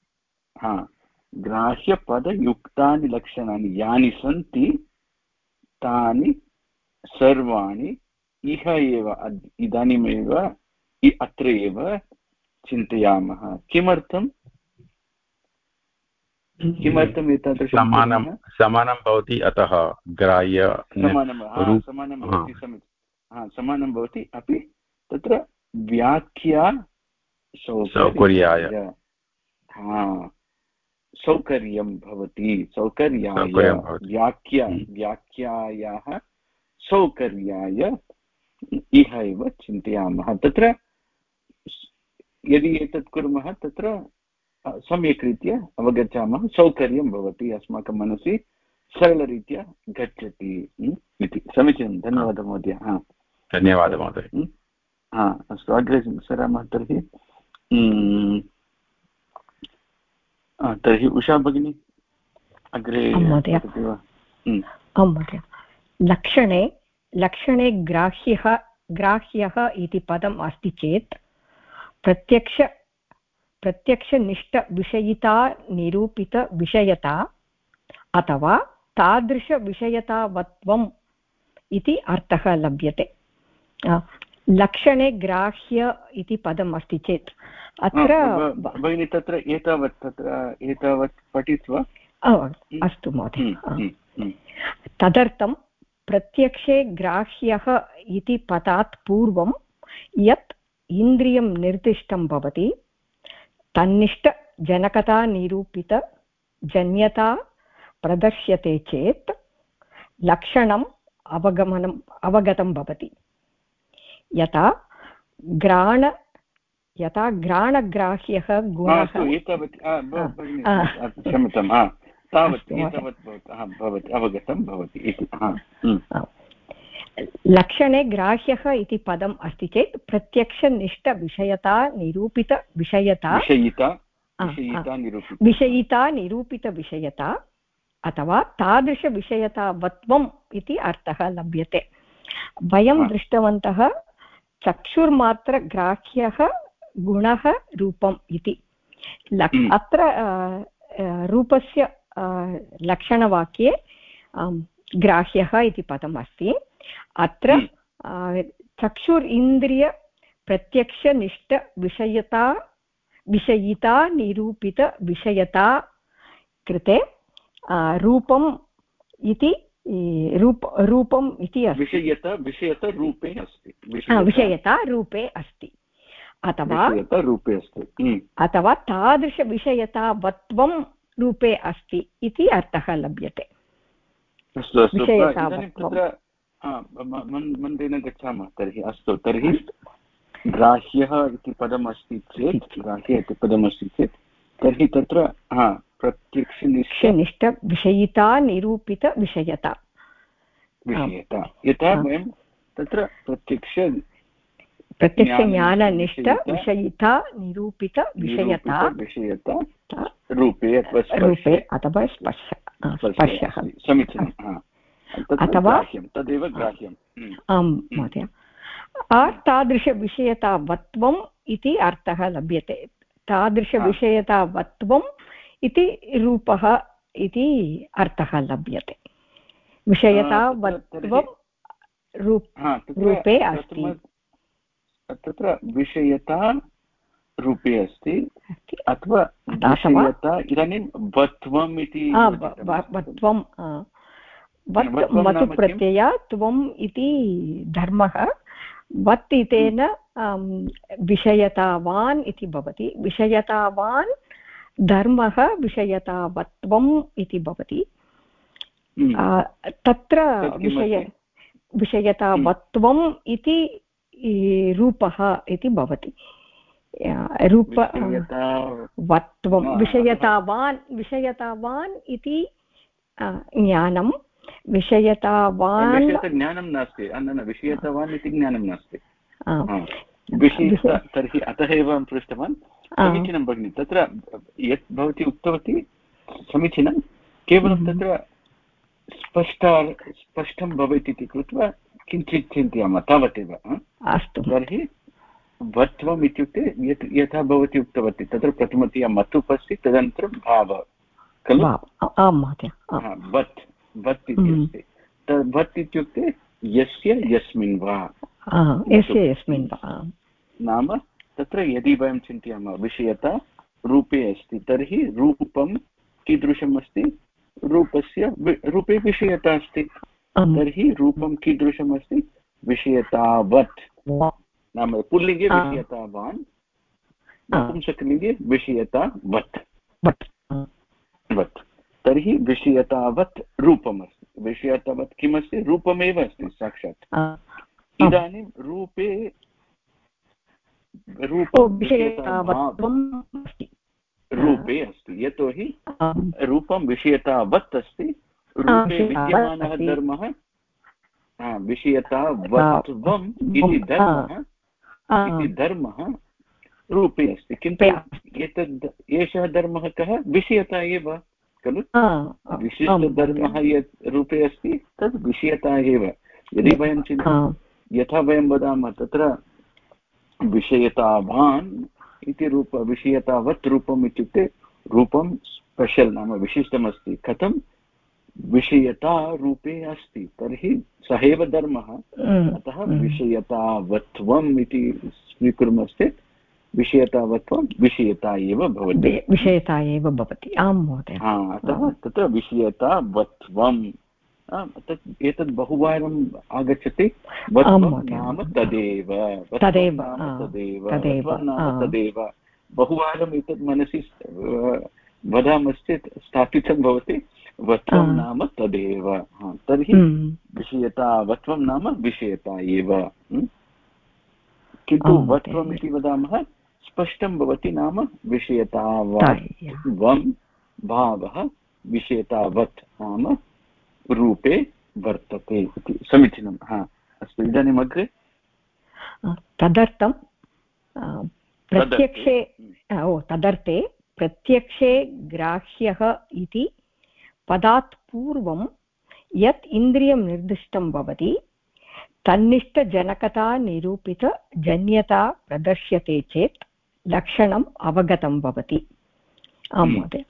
ग्राह्यपदयुक्तानि लक्षणानि यानि सन्ति तानि सर्वाणि इह एव इदानीमेव अत्र एव चिन्तयामः किमर्थम् एतादृशं समानं भवति अतः ग्राह्य समानं भवति अपि तत्र व्याख्या सौकर्याय सौकर्यं भवति सौकर्याय व्याख्यायाः सौकर्याय इह एव चिन्तयामः तत्र यदि एतत् कुर्मः तत्र सम्यक् रीत्या अवगच्छामः सौकर्यं भवति अस्माकं मनसि सरलरीत्या गच्छति इति समीचीनं धन्यवादः महोदय धन्यवादः महोदय अस्तु अग्रे सरामः तर्हि उषा भगिनी अग्रे महोदय लक्षणे ग्राह्यः इति पदम् अस्ति चेत् प्रत्यक्षनिष्ठविषयिता निरूपितविषयता अथवा तादृशविषयतावत्वम् इति अर्थः लभ्यते लक्षणे ग्राह्य इति पदम् अस्ति चेत् अत्र भगिनी तत्र एतावत् पठित्वा अस्तु महोदय तदर्थं प्रत्यक्षे ग्राह्यः इति पदात् पूर्वं यत् इन्द्रियं निर्दिष्टं भवति तन्निष्ठजनकता निरूपितजन्यता प्रदर्श्यते चेत् लक्षणम् अवगतं भवति यथा घ्राणग्राह्यः गुणः क्षम्यतां तावत् भवति अवगतं भवति इति लक्षणे ग्राह्यः इति पदम् अस्ति चेत् प्रत्यक्षनिष्ठविषयता विषयिता निरूपितविषयता अथवा तादृशविषयतावत्वम् इति अर्थः लभ्यते वयं दृष्टवन्तः चक्षुर्मात्रग्राह्यः गुणः रूपम् इति अत्र रूपस्य लक्षणवाक्ये ग्राह्यः इति पदम् अस्ति अत्र चक्षुरिन्द्रियप्रत्यक्षनिष्ठविषयिता निरूपितविषयता कृते रूपम् इति रूपम् इति विषयता रूपे अस्ति अथवा तादृशविषयतावत्वं रूपे अस्ति इति अर्थः लभ्यते मन्देन गच्छामः तर्हि अस्तु तर्हि ग्राह्यः इति पदमस्ति चेत् तर्हि तत्र प्रत्यक्षनिष्ठविषयिता निरूपितविषयता यथा वयं तत्र प्रत्यक्षज्ञाननिष्ठविषयिता निरूपितविषयता रूपे अथवा स्पर्शः समीचीनम् अथवा तदेव ग्राह्यम् आम् महोदय तादृशविषयतावत्वम् इति अर्थः लभ्यते। तादृशविषयतावत्वम् इति रूपः इति अर्थः लभ्यते। विषयतावत्वं रूपे अस्ति। तत्र विषयता रूपे अस्ति अथवा विषयता इदानीं वत्वम् इति मतु प्रत्यय त्वम् इति धर्मः वत् इतेन विषयतावान् इति भवति। विषयतावान् धर्मः विषयतावत्वम् इति भवति। तत्र विषयतावत्वम् इति रूपः इति भवति। रूपवत्वं विषयतावान् इति ज्ञानं ज्ञानं नास्ति। विषयतावान् इति ज्ञानं नास्ति। तर्हि अतः एव अहं पृष्टवान्। समीचीनं भगिनि। तत्र यत् भवती उक्तवती समीचीनं। केवलं तत्र स्पष्टं भवेत् इति कृत्वा किञ्चित् चिन्तयामः तावदेव। अस्तु। तर्हि वत्वम् इत्युक्ते यथा भवती उक्तवती तत्र प्रथमतया मतुप् अस्ति तदनन्तरं भावः खलु। वत् इति अस्ति। वत् इत्युक्ते यस्य यस्मिन् वा नाम तत्र यदि वयं चिन्तयामः विषयता रूपे अस्ति तर्हि रूपं कीदृशम् अस्ति। रूपे विषयता अस्ति। तर्हि रूपं कीदृशम् अस्ति विषयतावत् नाम पुल्लिङ्गे विषयतावान् नपुंसकलिङ्गे विषयतावत् तर्हि विषयतावत् रूपमस्ति। विषयतावत् किमस्ति रूपमेव अस्ति साक्षात्। इदानीं रूपे अस्ति यतोहि रूपं विषयतावत् अस्ति। रूपे विद्यमानः धर्मः विषयतावत्वम् इति धर्मः रूपे अस्ति। किन्तु एषः धर्मः कः विषयता एव खलु। विशिष्टधर्मः यत् रूपे अस्ति तद् विषयता एव। यदि वयं यथा वयं वदामः तत्र विषयतावान् इति विषयतावत् रूपम् इत्युक्ते रूपं स्पेशल् नाम विशिष्टमस्ति। कथं विषयता रूपे अस्ति तर्हि सः एव धर्मः। अतः विषयतावत्वम् इति स्वीकुर्मश्चेत् विषयतावत्वं विषयता एव भवति। आं महोदय। अतः तत्र विषयतावत्वम् एतद् बहुवारम् आगच्छति। नाम तदेव बहुवारम् एतत् मनसि वदामश्चेत् स्थापितं भवति। वत्वं नाम तदेव। तर्हि विषयतावत्वं नाम विषयता एव। किन्तु वत्वम् इति वदामः स्पष्टं भवति नाम विषयतावत्वं भावः विषयतावत् नाम रूपे वर्तते इति। समीचीनं। अस्तु इदानीम् अग्रे। तदर्थं तदर्थे प्रत्यक्षे ग्राह्यः इति पदात् पूर्वं यत् इन्द्रियं निर्दिष्टं भवति तन्निष्ठजनकता निरूपितजन्यता प्रदर्श्यते चेत् लक्षणम् अवगतं भवति। आं महोदय।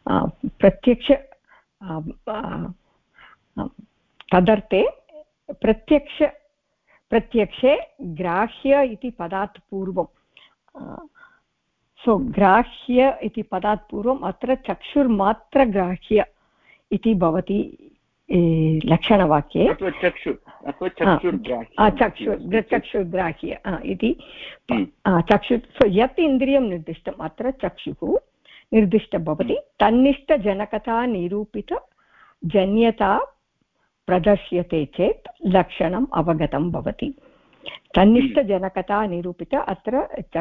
तदर्थे प्रत्यक्षे ग्राह्य इति पदात् पूर्वं ग्राह्य इति पदात् पूर्वम् अत्र चक्षुर्मात्रग्राह्य इति भवति लक्षणवाक्ये। चक्षुर्ग्राह्य इति यत् इन्द्रियं निर्दिष्टम् अत्र चक्षुः निर्दिष्टं भवति तन्निष्ठजनकता निरूपितजन्यता प्रदर्श्यते चेत् लक्षणम् अवगतं भवति। तन्निष्ठजनकता निरूपित अत्र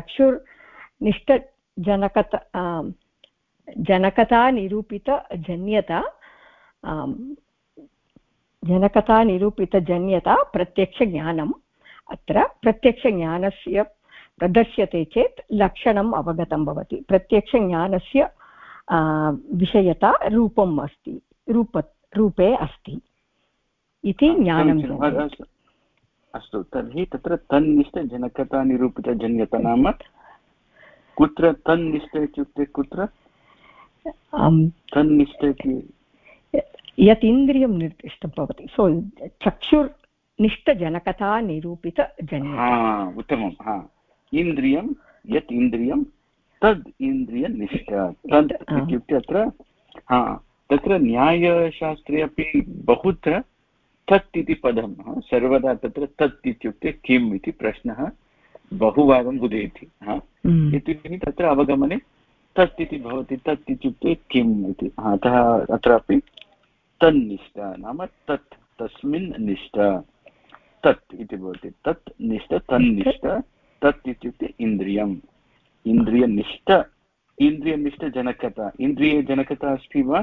जनकता निरूपितजन्यता प्रत्यक्षज्ञानम् अत्र प्रत्यक्षज्ञानस्य प्रदर्श्यते चेत् लक्षणम् अवगतं भवति। प्रत्यक्षज्ञानस्य विषयता रूपम् अस्ति रूपे अस्ति इति ज्ञानं। अस्तु तर्हि तत्र तन्निष्ठजनकतानिरूपितजन्यता नाम कुत्र तन्निष्ठ इत्युक्ते कुत्र तन्निष्ठ यत् इन्द्रियं निर्दिष्टं भवति सो चक्षुर्निष्ठजनकता निरूपितजन्यता उत्तमं इन्द्रियं यत् इन्द्रियं तद् इन्द्रियनिष्ठ तद् इत्युक्ते अत्र तत्र न्यायशास्त्रे अपि बहुत्र तत् इति पदं सर्वदा तत्र तत् इत्युक्ते किम् इति प्रश्नः बहुवारम् उदेति यतोहि तत्र अवगमने तत् इति भवति तत् इत्युक्ते किम् इति अतः अत्रापि तन्निष्ठ नाम तत् तस्मिन् निष्ठ तत् इति भवति तत् निष्ठ तन्निष्ठ तत् इत्युक्ते इन्द्रियम् इन्द्रियनिष्ठ इन्द्रियनिष्ठजनकता इन्द्रियजनकता अस्ति वा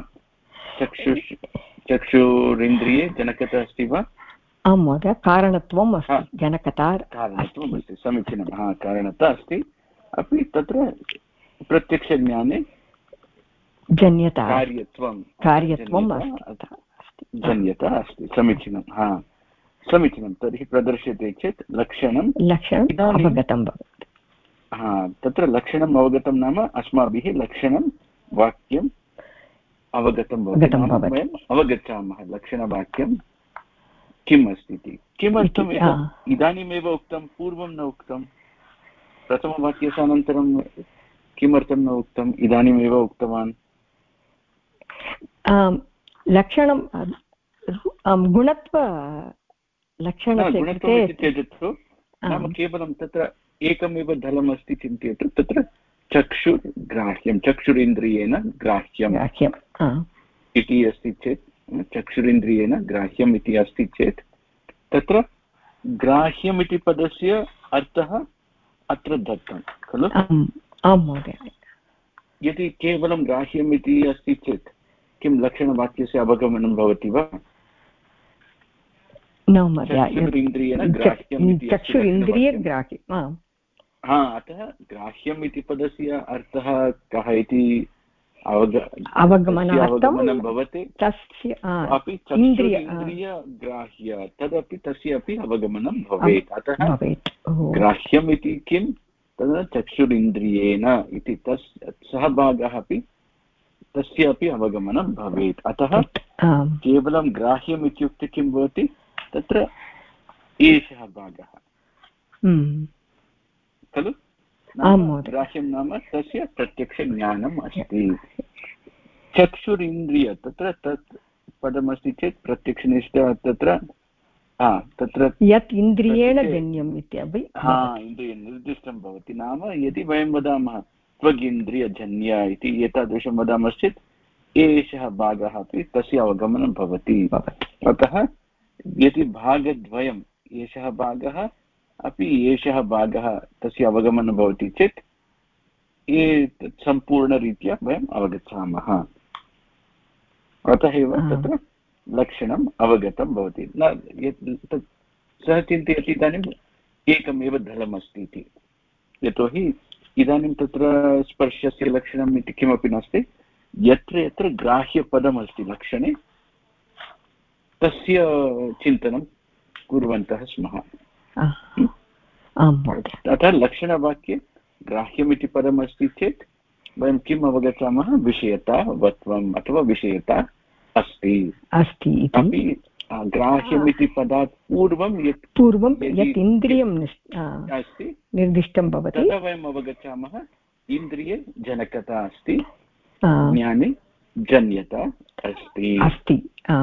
चक्षुरिन्द्रिये जनकता अस्ति वा आं महोदय कारणत्वम् अस्ति जनकता कारणत्वम् अस्ति समीचीनं कारणता अस्ति अपि तत्र प्रत्यक्षज्ञाने जन्यता कार्यत्वं जन्यता अस्ति समीचीनं समीचीनं तर्हि प्रदर्श्यते चेत् लक्षणम् अवगतं भवति तत्र लक्षणम् अवगतं नाम अस्माभिः लक्षणं वाक्यम् अवगतं भवति वयम् अवगच्छामः लक्षणवाक्यं किम् अस्ति इति किमर्थम् इदानीमेव उक्तं पूर्वं न उक्तं प्रथमवाक्यस्य अनन्तरं किमर्थं न उक्तम् इदानीमेव उक्तवान् लक्षणं गुणत्व गुणत्वम् इति त्यजतु नाम केवलं तत्र एकमेव दलमस्ति चिन्तयतु तत्र चक्षुर्ग्राह्यं चक्षुरिन्द्रियेण ग्राह्यम् इति अस्ति चेत् चक्षुरिन्द्रियेण ग्राह्यम् इति अस्ति चेत् तत्र ग्राह्यम् इति पदस्य अर्थः अत्र दत्तं खलु आं महोदय यदि केवलं ग्राह्यम् इति अस्ति चेत् किं लक्षणवाक्यस्य अवगमनं भवति वा चक्षुरिन्द्रियेण ग्राह्यम् इति चक्षुरिन्द्रियग्राह्यम् अतः ग्राह्यम् इति पदस्य अर्थः कः इति अवगमनं भवति तस्य अपि चक्षुरिन्द्रियग्राह्य तदपि तस्य अपि अवगमनं भवेत् अतः ग्राह्यम् इति किं तदा चक्षुरिन्द्रियेण इति सः भागः अपि तस्य अपि अवगमनं भवेत् अतः केवलं ग्राह्यम् इत्युक्ते किं भवति तत्र एषः भागः खलु ग्राह्यं नाम तस्य प्रत्यक्षज्ञानम् अस्ति चक्षुरिन्द्रिय तत्र तत् पदमस्ति चेत् प्रत्यक्षनिष्ठ तत्र यत् इन्द्रियेण जन्यम् इत्यपि इन्द्रियनिर्दिष्टं भवति नाम यदि वयं वदामः त्वगिन्द्रियजन्य इति एतादृशं वदामश्चेत् एषः भागः अपि तस्य अवगमनं भवति अतः यदि भागद्वयम् एषः भागः अपि एषः भागः तस्य अवगमनं भवति चेत् सम्पूर्णरीत्या वयम् अवगच्छामः अतः एव तत्र लक्षणम् अवगतं भवति न सः चिन्तयति इदानीम् एकमेव दलमस्ति इति यतोहि इदानीं तत्र स्पर्शस्य लक्षणम् इति किमपि नास्ति यत्र यत्र ग्राह्यपदमस्ति लक्षणे तस्य चिन्तनं कुर्वन्तः स्मः अतः लक्षणवाक्ये ग्राह्यमिति पदमस्ति चेत् वयं किम् अवगच्छामः विषयतावत्वम् अथवा विषयता अस्ति अपि ग्राह्यमिति पदात् पूर्वं यत् इन्द्रियं अस्ति निर्दिष्टं भवति तदा वयम् अवगच्छामः इन्द्रियजनकता अस्ति ज्ञाने जन्यता अस्ति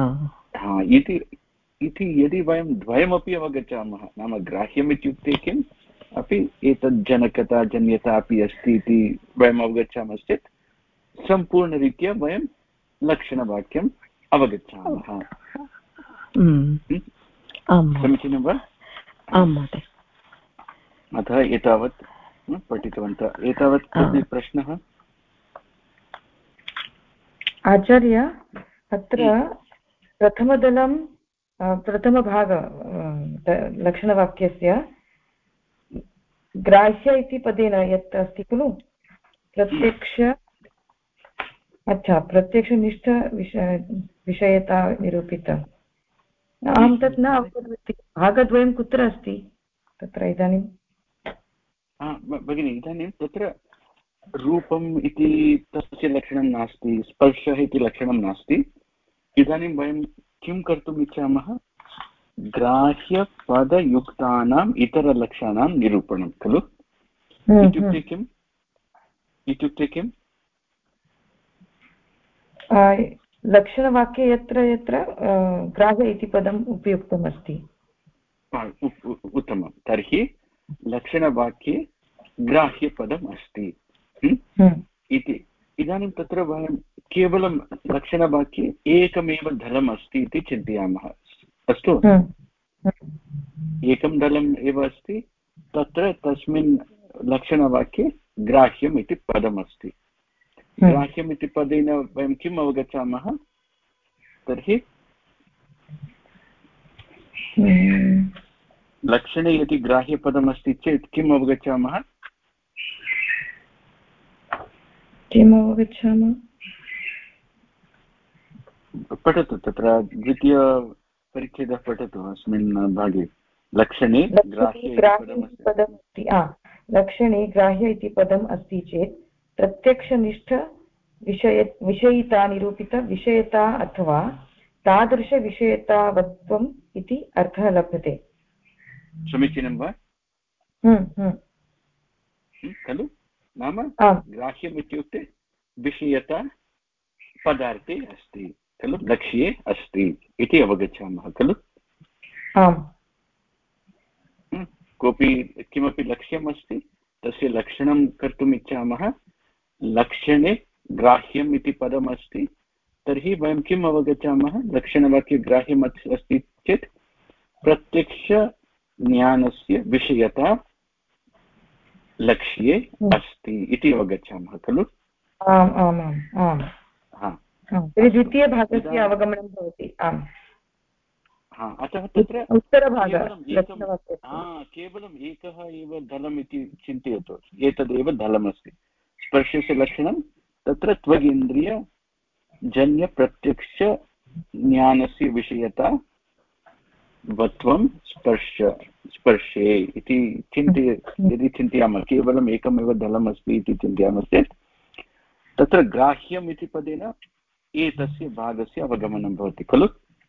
इति यदि वयं द्वयमपि अवगच्छामः नाम ग्राह्यम् इत्युक्ते किम् अपि एतद् जनकता जन्यता अपि अस्ति इति वयम् अवगच्छामश्चेत् सम्पूर्णरीत्या वयं लक्षणवाक्यम् अवगच्छामः समीचीनं वा अतः एतावत् पठितवन्तः एतावत् प्रश्नः आचार्य अत्र प्रथमदलं प्रथमभाग लक्षणवाक्यस्य ग्राह्य इति पदेन यत् अस्ति खलु प्रत्यक्षनिष्ठ विषयता निरूपित अहं तत् न अवगतवती भागद्वयं कुत्र अस्ति तत्र इदानीं भगिनि इदानीं तत्र रूपम् इति तस्य लक्षणं नास्ति स्पर्शः इति लक्षणं नास्ति इदानीं वयं किं कर्तुम् इच्छामः ग्राह्यपदयुक्तानाम् इतरलक्षणानां निरूपणं खलु इत्युक्ते किम् इत्युक्ते किम् लक्षणवाक्ये यत्र यत्र ग्राह्य इति पदम् उपयुक्तमस्ति उत्तमं तर्हि लक्षणवाक्ये ग्राह्यपदम् अस्ति इति इदानीं तत्र वयं केवलं लक्षणवाक्ये एकमेव दलम् अस्ति इति चिन्तयामः अस्तु एकं दलम् एव अस्ति तत्र तस्मिन् लक्षणवाक्ये ग्राह्यम् इति पदमस्ति ग्राह्यम् इति पदेन वयं किम् अवगच्छामः तर्हि लक्षणे यदि ग्राह्यपदमस्ति चेत् किम् अवगच्छामः पठतु तत्र द्वितीयपरिच्छेदः पठतु अस्मिन् भागे लक्षणे ग्राह्यपदमस्ति लक्षणे ग्राह्य इति पदम् अस्ति चेत् प्रत्यक्षनिष्ठ विषयिता निरूपितविषयता अथवा तादृशविषयतावत्वम् इति अर्थः लभ्यते समीचीनं वा खलु नाम ग्राह्यम् इत्युक्ते विषयता पदार्थे अस्ति खलु लक्ष्ये अस्ति इति अवगच्छामः खलु कोऽपि किमपि लक्ष्यम् अस्ति तस्य लक्षणं कर्तुम् इच्छामः लक्षणे ग्राह्यम् इति पदम् अस्ति तर्हि वयं किम् अवगच्छामः लक्षणवाक्ये ग्राह्यम् अस्ति चेत् प्रत्यक्षज्ञानस्य विषयता लक्ष्ये अस्ति इति अवगच्छामः खलु द्वितीयभागस्य अवगमनं भवति अतः तत्र केवलम् एकः एव दलम् इति चिन्तयतु एतदेव दलमस्ति स्पर्शस्य लक्षणं तत्र त्वगिन्द्रियजन्यप्रत्यक्षज्ञानस्य विषयता वत्वं स्पर्शे इति यदि चिन्तयामः केवलम् एकमेव दलमस्ति इति चिन्तयामः चेत् तत्र ग्राह्यम् इति पदेन एतस्य भागस्य अवगमनं भवति खलु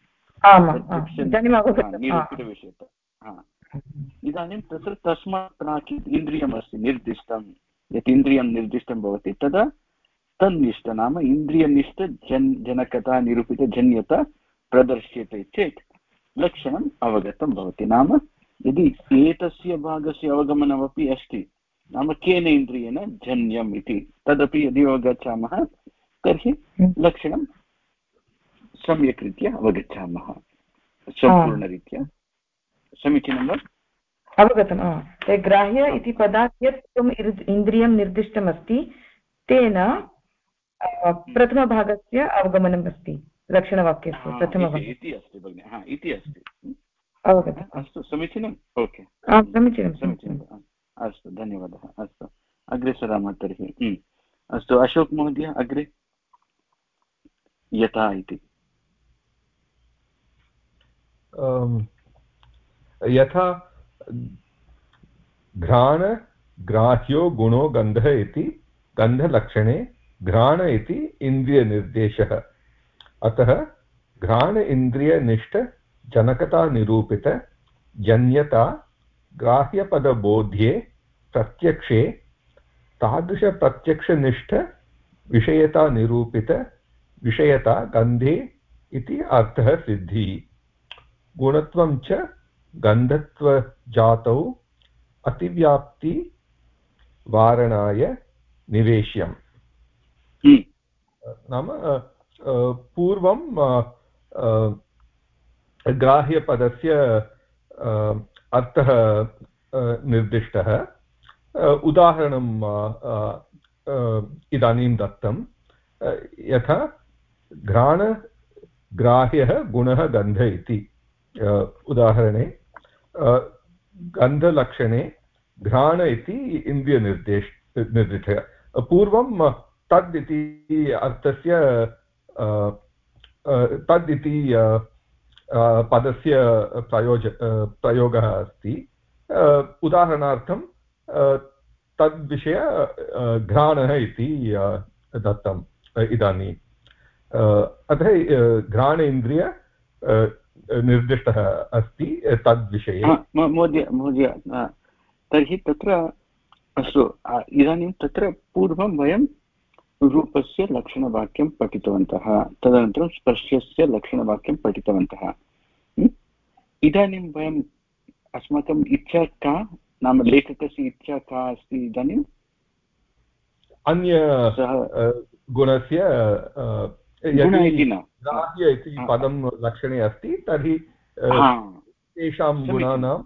निरूपितविषयता इदानीं तत्र तस्मात् प्राक् इन्द्रियमस्ति निर्दिष्टं यत् इन्द्रियं निर्दिष्टं भवति तदा तन्निष्ठ नाम इन्द्रियनिष्ठ जनकता निरूपितजन्यता प्रदर्श्यते चेत् लक्षणम् अवगतं भवति नाम यदि एतस्य भागस्य अवगमनमपि अस्ति नाम केन इन्द्रियेण जन्यम् इति तदपि यदि अवगच्छामः तर्हि लक्षणं सम्यक् रीत्या अवगच्छामः सम्पूर्णरीत्या समीचीनं वा अवगतं ग्राह्य इति पदात् यत् इन्द्रियं निर्दिष्टमस्ति तेन प्रथमभागस्य अवगमनम् अस्ति लक्षणवाक्यस्य प्रथमभागः इति अस्ति भगिनि इति अस्ति अवगतम् अस्तु समीचीनम् ओके समीचीनं अस्तु धन्यवादः अस्तु अग्रे सरामः तर्हि अस्तु अशोक महोदय अग्रे यथा इति यथा घ्राणग्राह्यो गुणो गन्धः इति गन्धलक्षणे घ्राण इति इन्द्रियनिर्देशः अतः घ्राण इन्द्रियनिष्ठ जनकतानिरूपित जन्यता ग्राह्यपदबोध्ये प्रत्यक्षे तादृशप्रत्यक्षनिष्ठ विषयतानिरूपित विषयता गन्धे इति अर्थः सिद्धिः गुणत्वं च गन्धत्वजातौ अतिव्याप्ति वारणाय निवेश्यम् नाम पूर्वं ग्राह्यपदस्य अर्थः निर्दिष्टः उदाहरणं इदानीं दत्तं यथा घ्राणग्राह्यः गुणः गन्ध इति उदाहरणे गन्धलक्षणे घ्राण इति इन्द्रियनिर्देशः पूर्वं तद् इति अर्थस्य तद् इति पदस्य प्रयोगः अस्ति। उदाहरणार्थं तद्विषय घ्राणः इति दत्तम् इदानीम्। अतः घ्राणेन्द्रिय निर्दिष्टः अस्ति तद्विषये। महोदय तर्हि तत्र अस्तु, इदानीं तत्र पूर्वं वयं रूपस्य लक्षणवाक्यं पठितवन्तः, तदनन्तरं स्पर्शस्य लक्षणवाक्यं पठितवन्तः। इदानीं वयम् अस्माकम् इच्छा का, नाम लेखकस्य इच्छा का अस्ति इदानीम्? अन्य गुणस्य ग्राह्य इति पदं लक्षणे अस्ति तर्हि तेषां गुणानां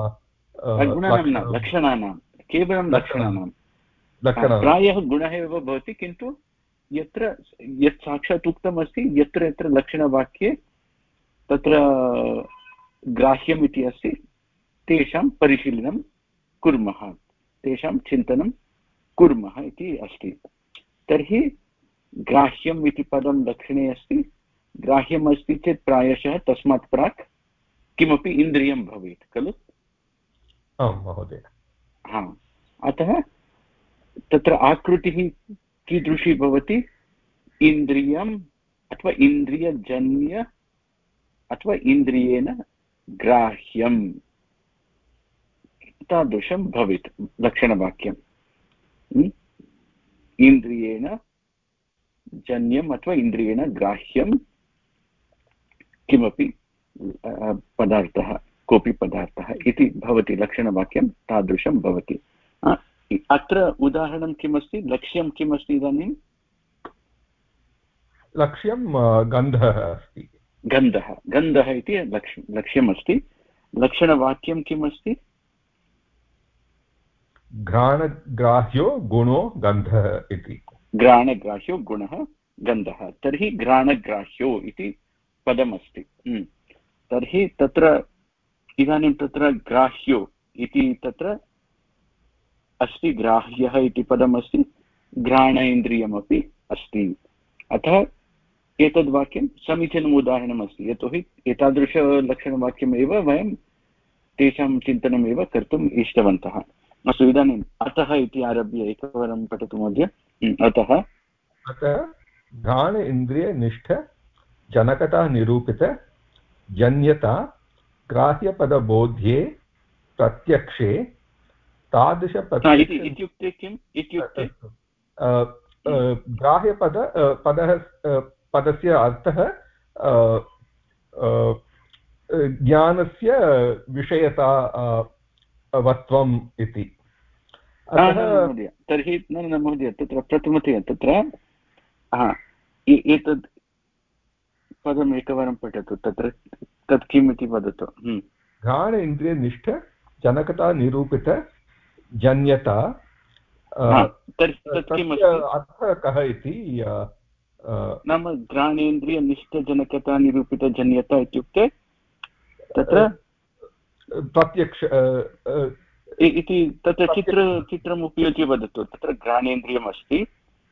लक्षणानां केवलं लक्षणानां प्रायः गुणः एव भवति, किन्तु यत्र यत् साक्षात् उक्तमस्ति यत्र यत्र लक्षणवाक्ये तत्र ग्राह्यम् इति अस्ति तेषां परिशीलनं कुर्मः, तेषां चिन्तनं कुर्मः इति अस्ति। तर्हि ग्राह्यम् इति पदं लक्षणे अस्ति, ग्राह्यम् अस्ति चेत् प्रायशः तस्मात् प्राक् किमपि इन्द्रियं भवेत् खलु? आम् महोदय। हा, अतः तत्र आकृतिः कीदृशी भवति? इन्द्रियम् अथवा इन्द्रियजन्य अथवा इन्द्रियेण ग्राह्यं तादृशं भवेत् लक्षणवाक्यम्। इन्द्रियेण जन्यम् अथवा इन्द्रियेण ग्राह्यं किमपि पदार्थः, कोऽपि पदार्थः इति भवति लक्षणवाक्यं, तादृशं भवति। अत्र उदाहरणं किमस्ति? लक्ष्यं किमस्ति इदानीं? लक्ष्यं गन्धः अस्ति। गन्धः इति लक्ष्यमस्ति। लक्षणवाक्यं किमस्ति? घ्राणग्राह्यो गुणो गन्धः इति। घ्राणग्राह्यो गुणः गन्धः। तर्हि घ्राणग्राह्यो इति पदमस्ति। तर्हि तत्र इदानीं तत्र ग्राह्यो इति तत्र अस्ति, ग्राह्यः इति पदमस्ति, घ्राणेन्द्रियमपि अस्ति। अतः एतद्वाक्यं समीचीनम् उदाहरणमस्ति, यतोहि एतादृशलक्षणवाक्यमेव वयं तेषां चिन्तनमेव कर्तुम् इष्टवन्तः। अस्तु, इदानीम् अतः इति आरभ्य एकवारं पठतु महोदय। अतः घ्राण इन्द्रियनिष्ठ जनकता निरूपित जन्यता ग्राह्यपदबोध्ये प्रत्यक्षे तादृश इत्युक्ते किम्? इत्युक्ते पदस्य अर्थः ज्ञानस्य विषयता वत्वम् इति। तर्हि न महोदय, तत्र प्रथमतया तत्र एतद् पदम् एकवारं पठतु, तत्र तत् किम् इति वदतु। घ्राण इन्द्रियनिष्ठ जनकता निरूपित जन्यता, अर्थः कः इति नाम घ्राणेन्द्रियनिष्ठजनकता निरूपितजन्यता इत्युक्ते तत्र प्रत्यक्ष इति तत्र चित्रम् उपयुज्य वदतु। तत्र घ्राणेन्द्रियम् अस्ति,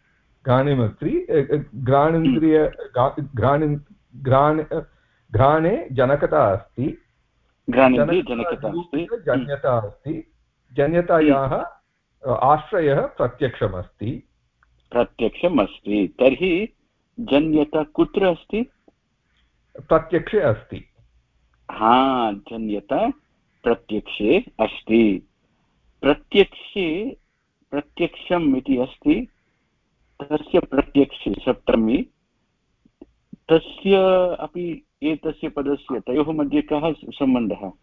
घ्राणे जनकता अस्ति, जन्यता अस्ति, जन्यतायाः आश्रयः प्रत्यक्षमस्ति। तर्हि जन्यता कुत्र अस्ति? प्रत्यक्षे अस्ति। जन्यता प्रत्यक्षे अस्ति। प्रत्यक्षम् इति अस्ति, तस्य प्रत्यक्षे सप्तमी, तस्य अपि एतस्य पदस्य तयोः मध्ये कः सम्बन्धः?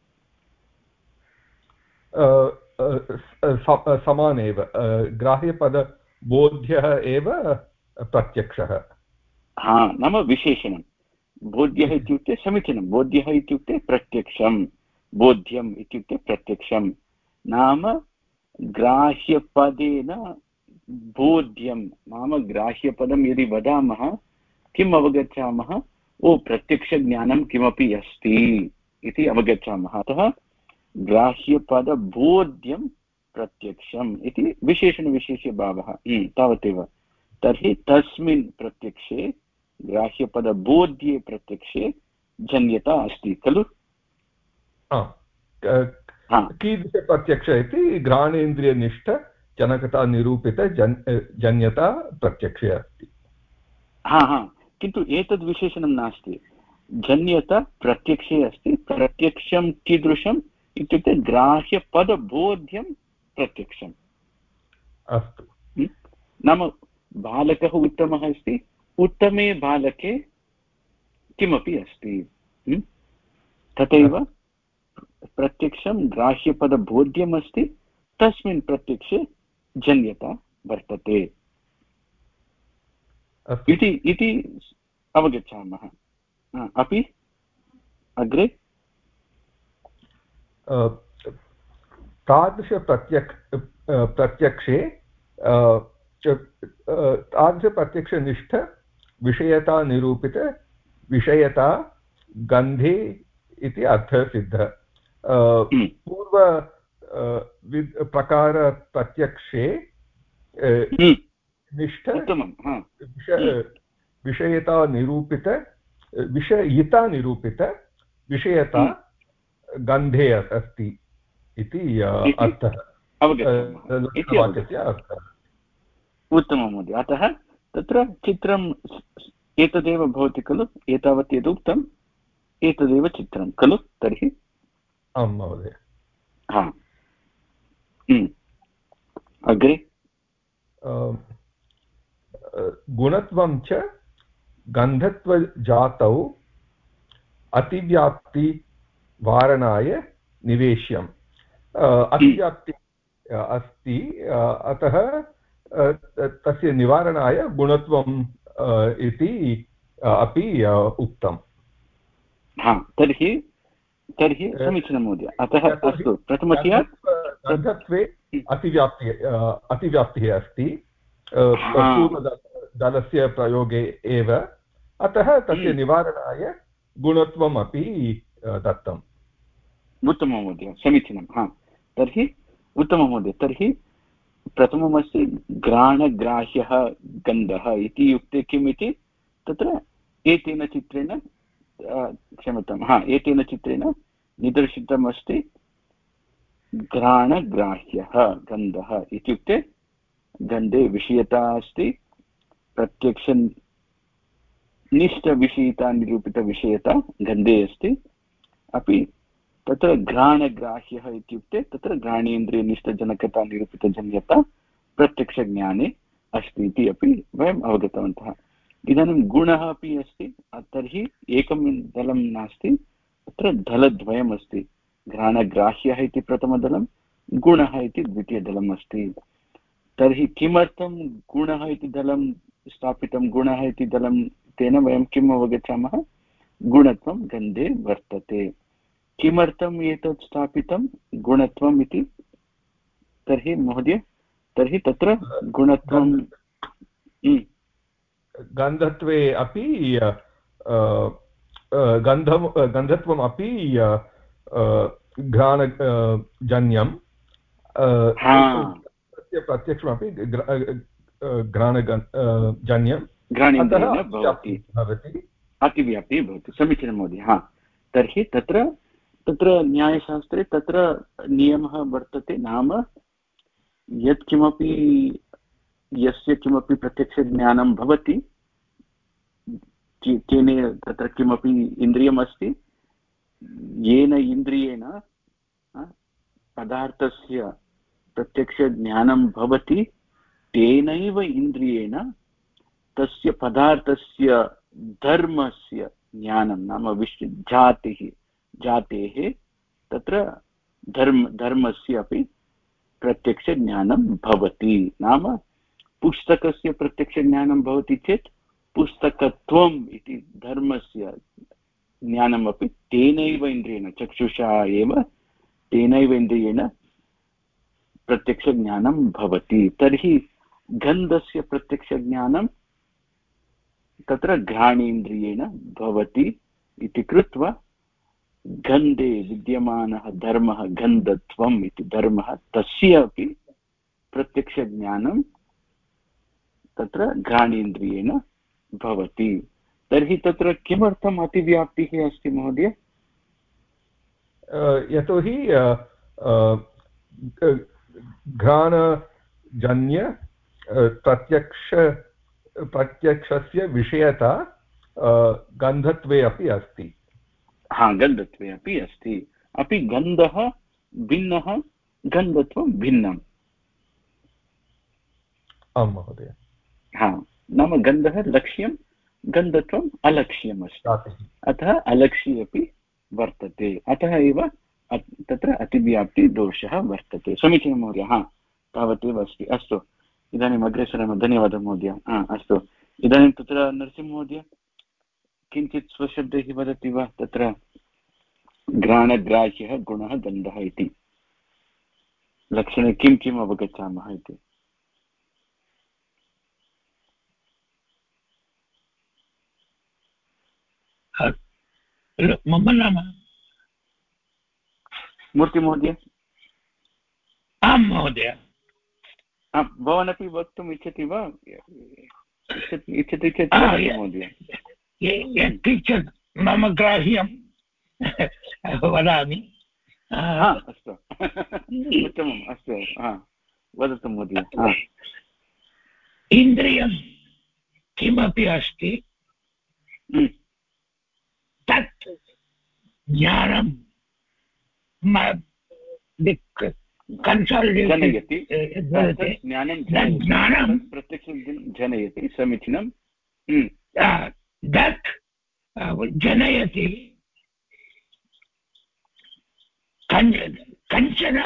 समान एव, ग्राह्यपदबोध्यः एव प्रत्यक्षः। नाम विशेषणं। बोध्यः इत्युक्ते समीचीनं, बोध्यः इत्युक्ते प्रत्यक्षं, बोध्यम् इत्युक्ते प्रत्यक्षं। नाम ग्राह्यपदेन बोध्यं, नाम ग्राह्यपदं यदि वदामः किम् अवगच्छामः? प्रत्यक्षज्ञानं किमपि अस्ति इति अवगच्छामः। अतः ग्राह्यपदबोध्यं प्रत्यक्षम् इति विशेषणविशेष्यभावः, तावदेव। तर्हि तस्मिन् प्रत्यक्षे, ग्राह्यपदबोध्ये प्रत्यक्षे जन्यता अस्ति खलु? कीदृशप्रत्यक्ष इति घ्राणेन्द्रियनिष्ठ जनकता निरूपित जन्यता प्रत्यक्षे अस्ति। किन्तु एतद् विशेषणं नास्ति, जन्यता प्रत्यक्षे अस्ति। प्रत्यक्षं कीदृशम् इत्युक्ते ग्राह्यपदबोध्यं प्रत्यक्षम् अस्तु। नाम बालकः उत्तमः अस्ति, उत्तमे बालके किमपि अस्ति, तथैव प्रत्यक्षं ग्राह्यपदबोध्यम् अस्ति, तस्मिन् प्रत्यक्षे जन्यता वर्तते इति अवगच्छामः। अपि अग्रे प्रत्यक्षे तादृशप्रत्यक्षनिष्ठ विषयता निरूपित विषयता गन्धे इति अर्थसिद्धः। पूर्व प्रकारप्रत्यक्षे निष्ठ विषयता निरूपित विषयिता निरूपित विषयता गन्धे अस्ति इति अर्थः, वाक्यस्य अर्थः। उत्तमं महोदय। अतः तत्र चित्रम् एतदेव भवति खलु, एतावत् यदुक्तम् एतदेव चित्रं खलु तर्हि? आं महोदय। अग्रे गुणत्वं च गन्धत्वजातौ अतिव्याप्ति वारणाय निवेश्यम्। अतिव्याप्ति अस्ति, अतः तस्य निवारणाय गुणत्वम् इति अपि उक्तम्। तर्हि समीचीनं महोदय। अतः अस्तु, प्रथमतया गन्धत्वे अतिव्याप्तिः अस्ति पूर्वदलस्य प्रयोगे एव, अतः तस्य निवारणाय गुणत्वम् अपि दत्तम्। उत्तमं महोदय, समीचीनं। तर्हि उत्तमं महोदय। तर्हि प्रथममस्ति घ्राणग्राह्यः गन्धः इति युक्ते किम् इति तत्र एतेन चित्रेण क्षम्यताम् एतेन चित्रेण निदर्शितमस्ति। घ्राणग्राह्यः गन्धः इत्युक्ते गन्धे विषयता अस्ति, प्रत्यक्षनिष्ठविषयिता निरूपितविषयता गन्धे अस्ति। अपि तत्र घ्राणग्राह्यः इत्युक्ते तत्र घ्राणेन्द्रियनिष्ठजनकता निरूपितजन्यता प्रत्यक्षज्ञाने अस्ति इति अपि वयम् अवगतवन्तः। इदानीं गुणः अपि अस्ति, तर्हि एकं दलं नास्ति, तत्र दलद्वयम् अस्ति। घ्राणग्राह्यः इति प्रथमदलं, गुणः इति द्वितीयदलम् अस्ति। तर्हि किमर्थं गुणः इति दलं स्थापितं, गुणः इति दलं, तेन वयं किम् अवगच्छामः? गुणत्वं गन्धे वर्तते। किमर्थम् एतत् स्थापितं गुणत्वम् इति? तर्हि महोदय, तर्हि तत्र गुणत्वं गन्धत्वे अपि गन्धत्वम् अपि घ्राणजन्यं, प्रत्यक्षमपि घ्राणजन्यं भवति, अतिव्याप्तिः भवति। समीचीनं महोदय। तर्हि तत्र न्यायशास्त्रे तत्र नियमः वर्तते, नाम यस्य किमपि प्रत्यक्षज्ञानं भवति, केन तत्र किमपि इन्द्रियम् अस्ति, येन इन्द्रियेण पदार्थस्य प्रत्यक्षज्ञानं भवति, तेनैव इन्द्रियेण तस्य पदार्थस्य धर्मस्य ज्ञानं, नाम जातेः तत्र धर्मस्य अपि प्रत्यक्षज्ञानं भवति। नाम पुस्तकस्य प्रत्यक्षज्ञानं भवति चेत् पुस्तकत्वम् इति धर्मस्य ज्ञानमपि तेनैव इन्द्रियेण, चक्षुषा एव तेनैव इन्द्रियेण प्रत्यक्षज्ञानं भवति। तर्हि गन्धस्य प्रत्यक्षज्ञानं तत्र घ्राणेन्द्रियेण भवति इति कृत्वा गन्धे विद्यमानः धर्मः, गन्धत्वम् इति धर्मः, तस्य अपि प्रत्यक्षज्ञानं तत्र घ्राणेन्द्रियेण भवति। तर्हि तत्र किमर्थम् अतिव्याप्तिः अस्ति महोदय? यतोहि घ्राणजन्य प्रत्यक्षस्य विषयता गन्धत्वे अपि अस्ति। हा, गन्धत्वे अपि अस्ति। अपि गन्धः भिन्नः, गन्धत्वं भिन्नम्। आम् महोदय। हा, नाम गन्धः लक्ष्यं, गन्धत्वम् अलक्ष्यम् अस्ति, अतः अलक्ष्ये अपि वर्तते, अतः एव तत्र अतिव्याप्तिदोषः वर्तते। समीचीनं महोदय। हा, तावदेव अस्ति। अस्तु, इदानीम् अग्रे सरामः। धन्यवादः महोदय। अस्तु, इदानीं तत्र नरसिंहमहोदय किञ्चित् स्वशब्दैः वदति वा तत्र घ्राणग्राह्यः गुणः गन्धः इति लक्षणे किं किम् अवगच्छामः इति? मम नाम मूर्तिमहोदय। आं महोदय। भवानपि वक्तुम् इच्छति वा? इच्छति चेत् महोदय। यत्किञ्चित् मम ग्राह्यं वदामि। अस्तु, उत्तमम्। अस्तु, वदतु महोदय। इन्द्रियं किमपि अस्ति तत् ज्ञानं जनयति, ज्ञानं प्रत्यक्षं जनयति। समीचीनं। दत् जनयति कञ्चन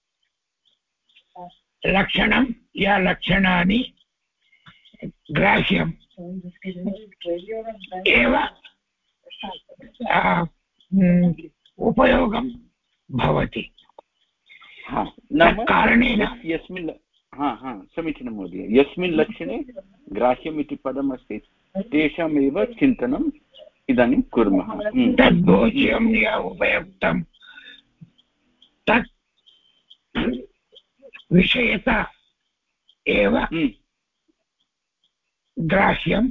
लक्षणं या लक्षणानि ग्राह्यम् एव उपयोगं भवति। कारणेन यस्मिन् समीचीनं महोदय, यस्मिन् लक्षणे ग्राह्यम् इति पदम् अस्ति तेषामेव चिन्तनम् इदानीं कुर्मः। तद्भोज्यं या उपयुक्तं तत् विषयता एव ग्राह्यम्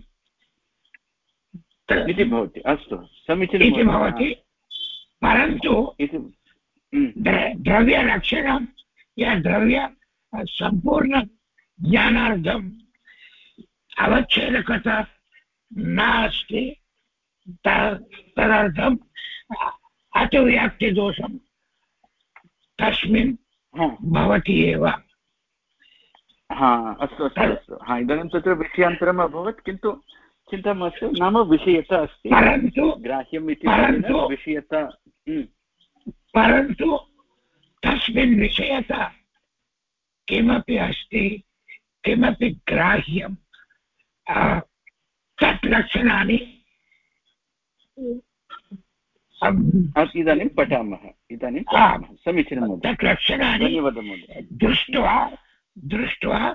इति भवति। अस्तु, समीचीनं इति भवति। परन्तु द्रव्यलक्षणं या द्रव्य सम्पूर्ण ज्ञानार्थम् अवच्छेदकता नास्ति, तदर्थम् अतिव्याप्तिदोषं तस्मिन् भवति एव। अस्तु अस्तु अस्तु। इदानीं तत्र विषयान्तरम् अभवत्, किन्तु चिन्ता मास्तु, नाम विषयता अस्ति, ग्राह्यम् इति विषयता। परन्तु तस्मिन् विषयता किमपि अस्ति, किमपि ग्राह्यं तत् लक्षणानि इदानीं पठामः। समीचीनं। तत् लक्षणानि दृष्ट्वा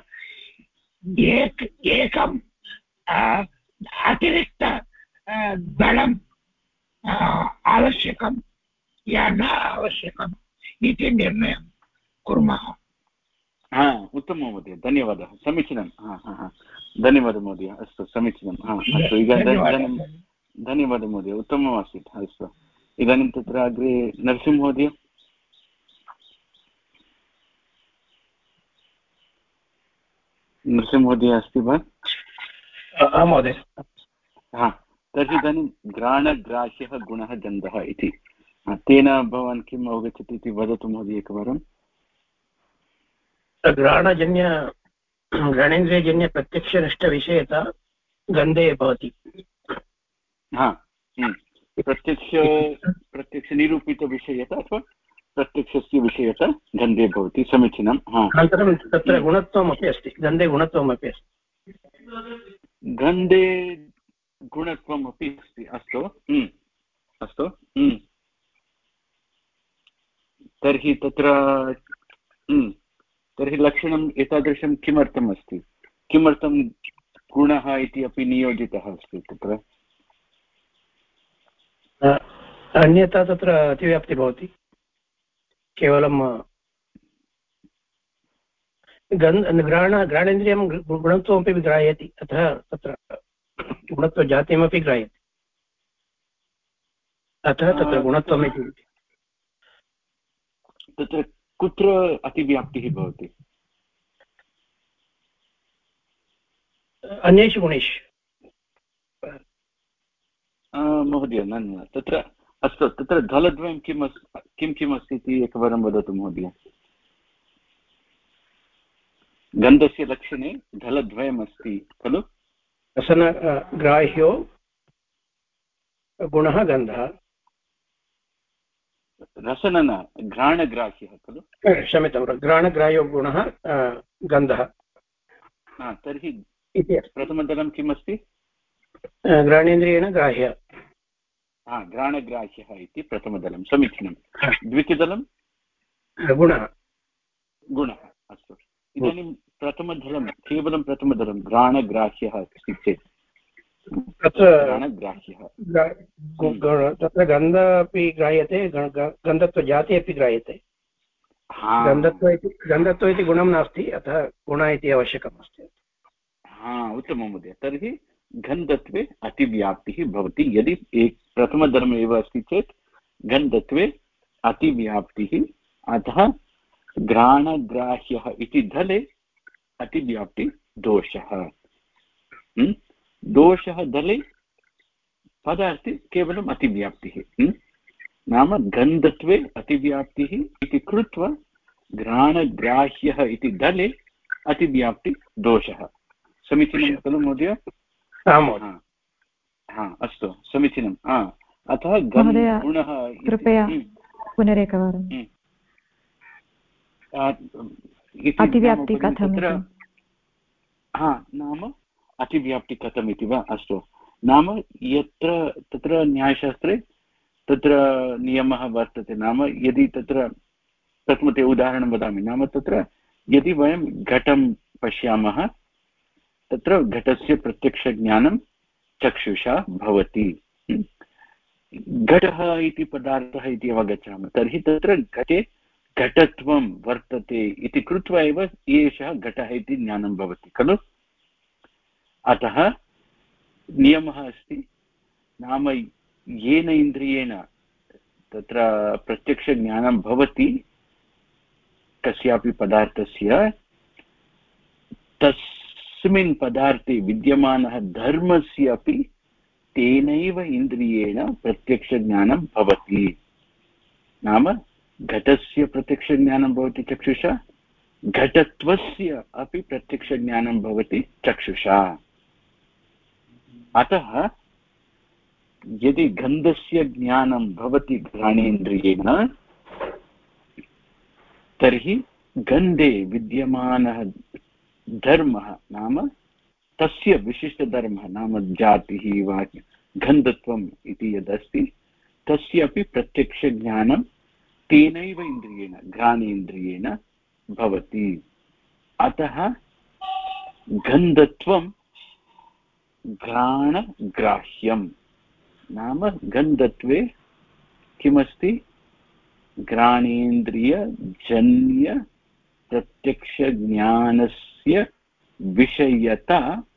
एकम् अतिरिक्त दलम् आवश्यकं या न आवश्यकम् इति निर्णयं कुर्मः। उत्तमं महोदय, धन्यवादः। समीचीनं। धन्यवादः महोदय। अस्तु, समीचीनम्। अस्तु, इदानीं धन्यवादः महोदय, उत्तमम् आसीत्। अस्तु, इदानीं तत्र अग्रे नरसिंहमहोदय। नरसिंहमहोदय अस्ति वा? महोदय। तर्हि इदानीं घ्राणग्राह्यः गुणः गन्धः इति तेन भवान् किम् अवगच्छति इति वदतु महोदय एकवारं। घ्राणेन्द्रियजन्य प्रत्यक्षनिष्ठविषयता गन्धे भवति। प्रत्यक्षनिरूपितविषयता अथवा प्रत्यक्षस्य विषयता गन्धे भवति। समीचीनम्। अनन्तरं तत्र गुणत्वमपि अस्ति, गन्धे गुणत्वमपि अस्ति। गन्धे गुणत्वमपि अस्ति। अस्तु अस्तु। तर्हि तर्हि लक्षणम् एतादृशं किमर्थम् अस्ति, किमर्थं गुणः इति अपि नियोजितः अस्ति तत्र? अन्यथा तत्र अतिव्याप्ति भवति। केवलं घ्राणेन्द्रियं गुणत्वमपि ग्राह्यति, अतः तत्र गुणत्वजातिमपि ग्राह्यते अतः तत्र गुणत्वमिति। तत्र कुत्र अतिव्याप्तिः भवति? अन्येषु गुणेषु महोदय न तत्र अस्तु तत्र धलद्वयं किं किम् अस्ति इति एकवारं वदतु महोदय। गन्धस्य लक्षणे धलद्वयम् अस्ति खलु? रसनग्राह्यो गुणः गन्धः, रसन न घ्राणग्राह्यः खलु? क्षम्यतां, घ्राणग्राह्यो गुणः गन्धः। तर्हि प्रथमदलं किम् अस्ति? घ्राणेन्द्रियेण ग्राह्य, घ्राणग्राह्यः इति प्रथमदलं, समीचीनं। द्वितीयदलं गुणः। अस्तु, इदानीं प्रथमदलं केवलं प्रथमदलं घ्राणग्राह्यः अस्ति चेत् घ्राणग्राह्यः तत्र गन्ध अपि ग्राह्यते, गन्धत्वजाति अपि ग्राह्यते। गन्धत्व इति गुणं नास्ति, अतः गुण इति आवश्यकम् अस्ति। उत्तमं महोदय। तर्हि गन्धत्वे अतिव्याप्तिः भवति। यदि प्रथमधर्म एव अस्ति चेत् गन्धत्वे अतिव्याप्तिः, अतः घ्राणग्राह्यः इति धले अतिव्याप्तिदोषः। दोषः दले पदार्थे केवलम् अतिव्याप्तिः, नाम गन्धत्वे अतिव्याप्तिः इति कृत्वा घ्राणग्राह्यः इति दले अतिव्याप्तिदोषः। समीचीनं खलु महोदय? अस्तु, समीचीनम्। अतः गुणः कृपया पुनरेकवारम् अतिव्याप्ति कथम् नाम अतिव्याप्ति कथम् इति वा? अस्तु, नाम यत्र तत्र न्यायशास्त्रे तत्र नियमः वर्तते। नाम यदि तत्र प्रथमतया उदाहरणं वदामि, नाम तत्र यदि वयं घटं पश्यामः, तत्र घटस्य प्रत्यक्षज्ञानं चक्षुषा भवति। घटः इति पदार्थः इति अवगच्छामः, तर्हि तत्र घटे घटत्वं वर्तते इति कृत्वा एव एषः घटः इति ज्ञानं भवति खलु? अतः नियमः अस्ति, नाम येन इन्द्रियेण तत्र प्रत्यक्षज्ञानं भवति कस्यापि पदार्थस्य, तस्मिन् पदार्थे विद्यमानः धर्मस्य अपि तेनैव इन्द्रियेण प्रत्यक्षज्ञानं भवति। नाम घटस्य प्रत्यक्षज्ञानं भवति चक्षुषा, घटत्वस्य अपि प्रत्यक्षज्ञानं भवति चक्षुषा। अतः यदि गन्धस्य ज्ञानं भवति घ्राणेन्द्रियेण, तर्हि गन्धे विद्यमानः धर्मः, नाम तस्य विशिष्टधर्मः, नाम जातिः वा गन्धत्वम् इति यदस्ति, तस्य अपि प्रत्यक्षज्ञानं तेनैव इन्द्रियेण, घ्राणेन्द्रियेण भवति। अतः गन्धत्वं घ्राणग्राह्यं, नाम गन्धत्वे किमस्ति? घ्राणेन्द्रियजन्य प्रत्यक्षज्ञानस्य विषयता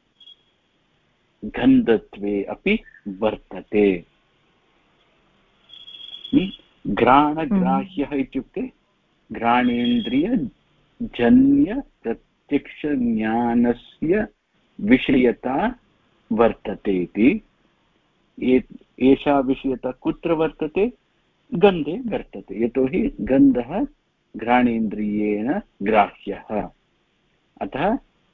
गन्धत्वे अपि वर्तते। घ्राणग्राह्यः इत्युक्ते घ्राणेन्द्रियजन्य प्रत्यक्षज्ञानस्य विषयता वर्तते इति। एषा विषयता कुत्र वर्तते? गन्धे वर्तते, यतोहि गन्धः घ्राणेन्द्रियेण ग्राह्यः। अतः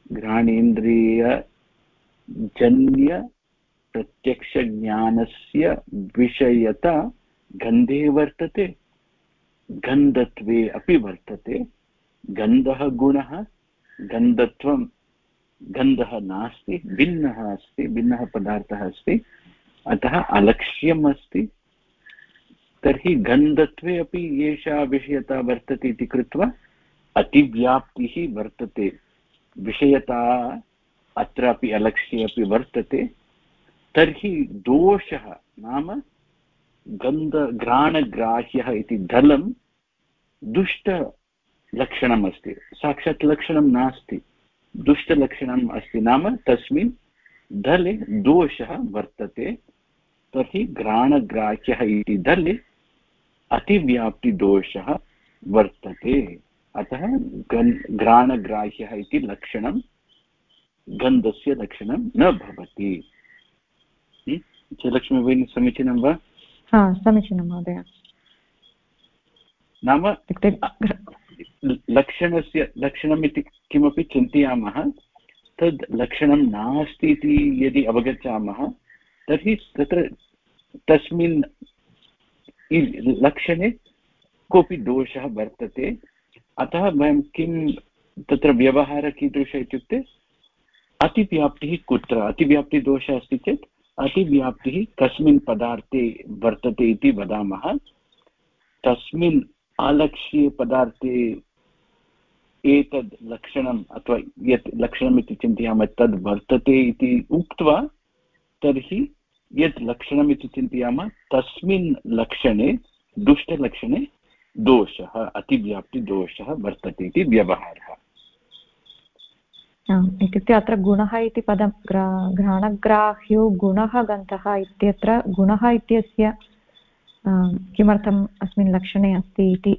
घ्राणेन्द्रियजन्य प्रत्यक्षज्ञानस्य विषयता गन्धे वर्तते, गन्धत्वे अपि वर्तते। गन्धः गुणः, गन्धत्वं गन्धः नास्ति, भिन्नः अस्ति, भिन्नः पदार्थः अस्ति, अतः अलक्ष्यम् अस्ति। तर्हि गन्धत्वे अपि एषा विषयता वर्तते इति कृत्वा अतिव्याप्तिः वर्तते। विषयता अत्रापि अलक्ष्ये अपि वर्तते। तर्हि दोषः नाम घ्राणग्राह्यः इति धलं दुष्टलक्षणम् अस्ति, साक्षात् लक्षणं नास्ति, दुष्टलक्षणम् अस्ति। नाम तस्मिन् धले दोषः वर्तते तर्हि घ्राणग्राह्यः इति धले अतिव्याप्तिदोषः वर्तते। अतः घ्राणग्राह्यः इति लक्षणं गन्धस्य लक्षणं न भवति। जयलक्ष्मी भगिनी समीचीनं वा? समीचीनं महोदय। नाम लक्षणमिति किमपि चिन्तयामः तद् लक्षणं नास्ति इति यदि अवगच्छामः तर्हि तत्र तस्मिन् लक्षणे कोऽपि दोषः वर्तते। अतः वयं किं तत्र व्यवहारः कीदृशः इत्युक्ते अतिव्याप्तिः कुत्र, अतिव्याप्तिदोषः अस्ति चेत् अतिव्याप्तिः कस्मिन् पदार्थे वर्तते इति वदामः। तस्मिन् अलक्ष्ये पदार्थे एतद् लक्षणम् अथवा यत् लक्षणमिति चिन्तयामः तद् वर्तते इति उक्त्वा तर्हि यत् लक्षणमिति चिन्तयामः तस्मिन् लक्षणे दुष्टलक्षणे दोषः अतिव्याप्तिदोषः वर्तते इति व्यवहारः। इत्युक्ते अत्र गुणः इति पदं घ्राणग्राह्यो गुणः गन्धः इत्यत्र गुणः इत्यस्य किमर्थम् अस्मिन् लक्षणे अस्ति इति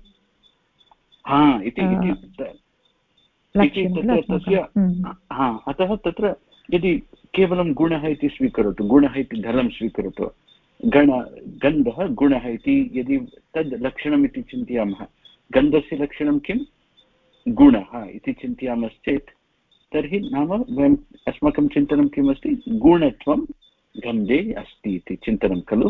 अतः तत्र यदि केवलं गुणः इति स्वीकरोतु, गुणः इति धलं स्वीकरोतु, गन्धः गुणः इति यदि तद् लक्षणमिति चिन्तयामः, गन्धस्य लक्षणं किं गुणः इति चिन्तयामश्चेत् तर्हि नाम वयम् अस्माकं चिन्तनं किमस्ति गुणत्वं गन्धे अस्ति इति चिन्तनं खलु।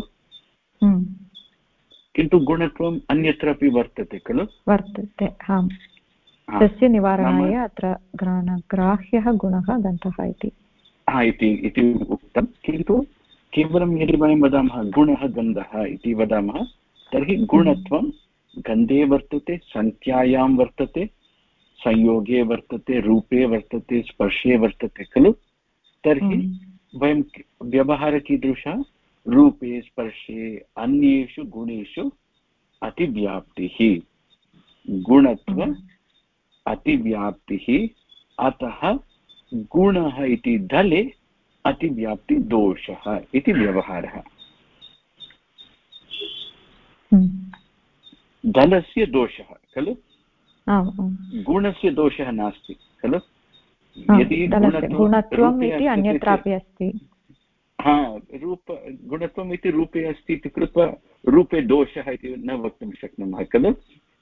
किन्तु गुणत्वम् अन्यत्रापि वर्तते खलु। वर्तते, आम्। तस्य निवारणाय अत्र ग्राह्यः गुणः गन्धः इति उक्तं। किन्तु केवलं यदि वयं वदामः गुणः गन्धः इति वदामः तर्हि गुणत्वं गन्धे वर्तते, संख्यायां वर्तते, संयोगे वर्तते, रूपे वर्तते, स्पर्शे वर्तते खलु। तर्हि वयं व्यवहारः कीदृशः, रूपे स्पर्शे अन्येषु गुणेषु अतिव्याप्तिः, गुणत्व अतिव्याप्तिः, अतः गुणः इति धले अतिव्याप्तिदोषः इति व्यवहारः। धलस्य दोषः खलु, गुणस्य दोषः नास्ति खलु। यदि गुणत्वम् इति अन्यत्रापि अस्ति, गुणत्वम् इति रूपे अस्ति इति कृत्वा रूपे दोषः इति न वक्तुं शक्नुमः खलु।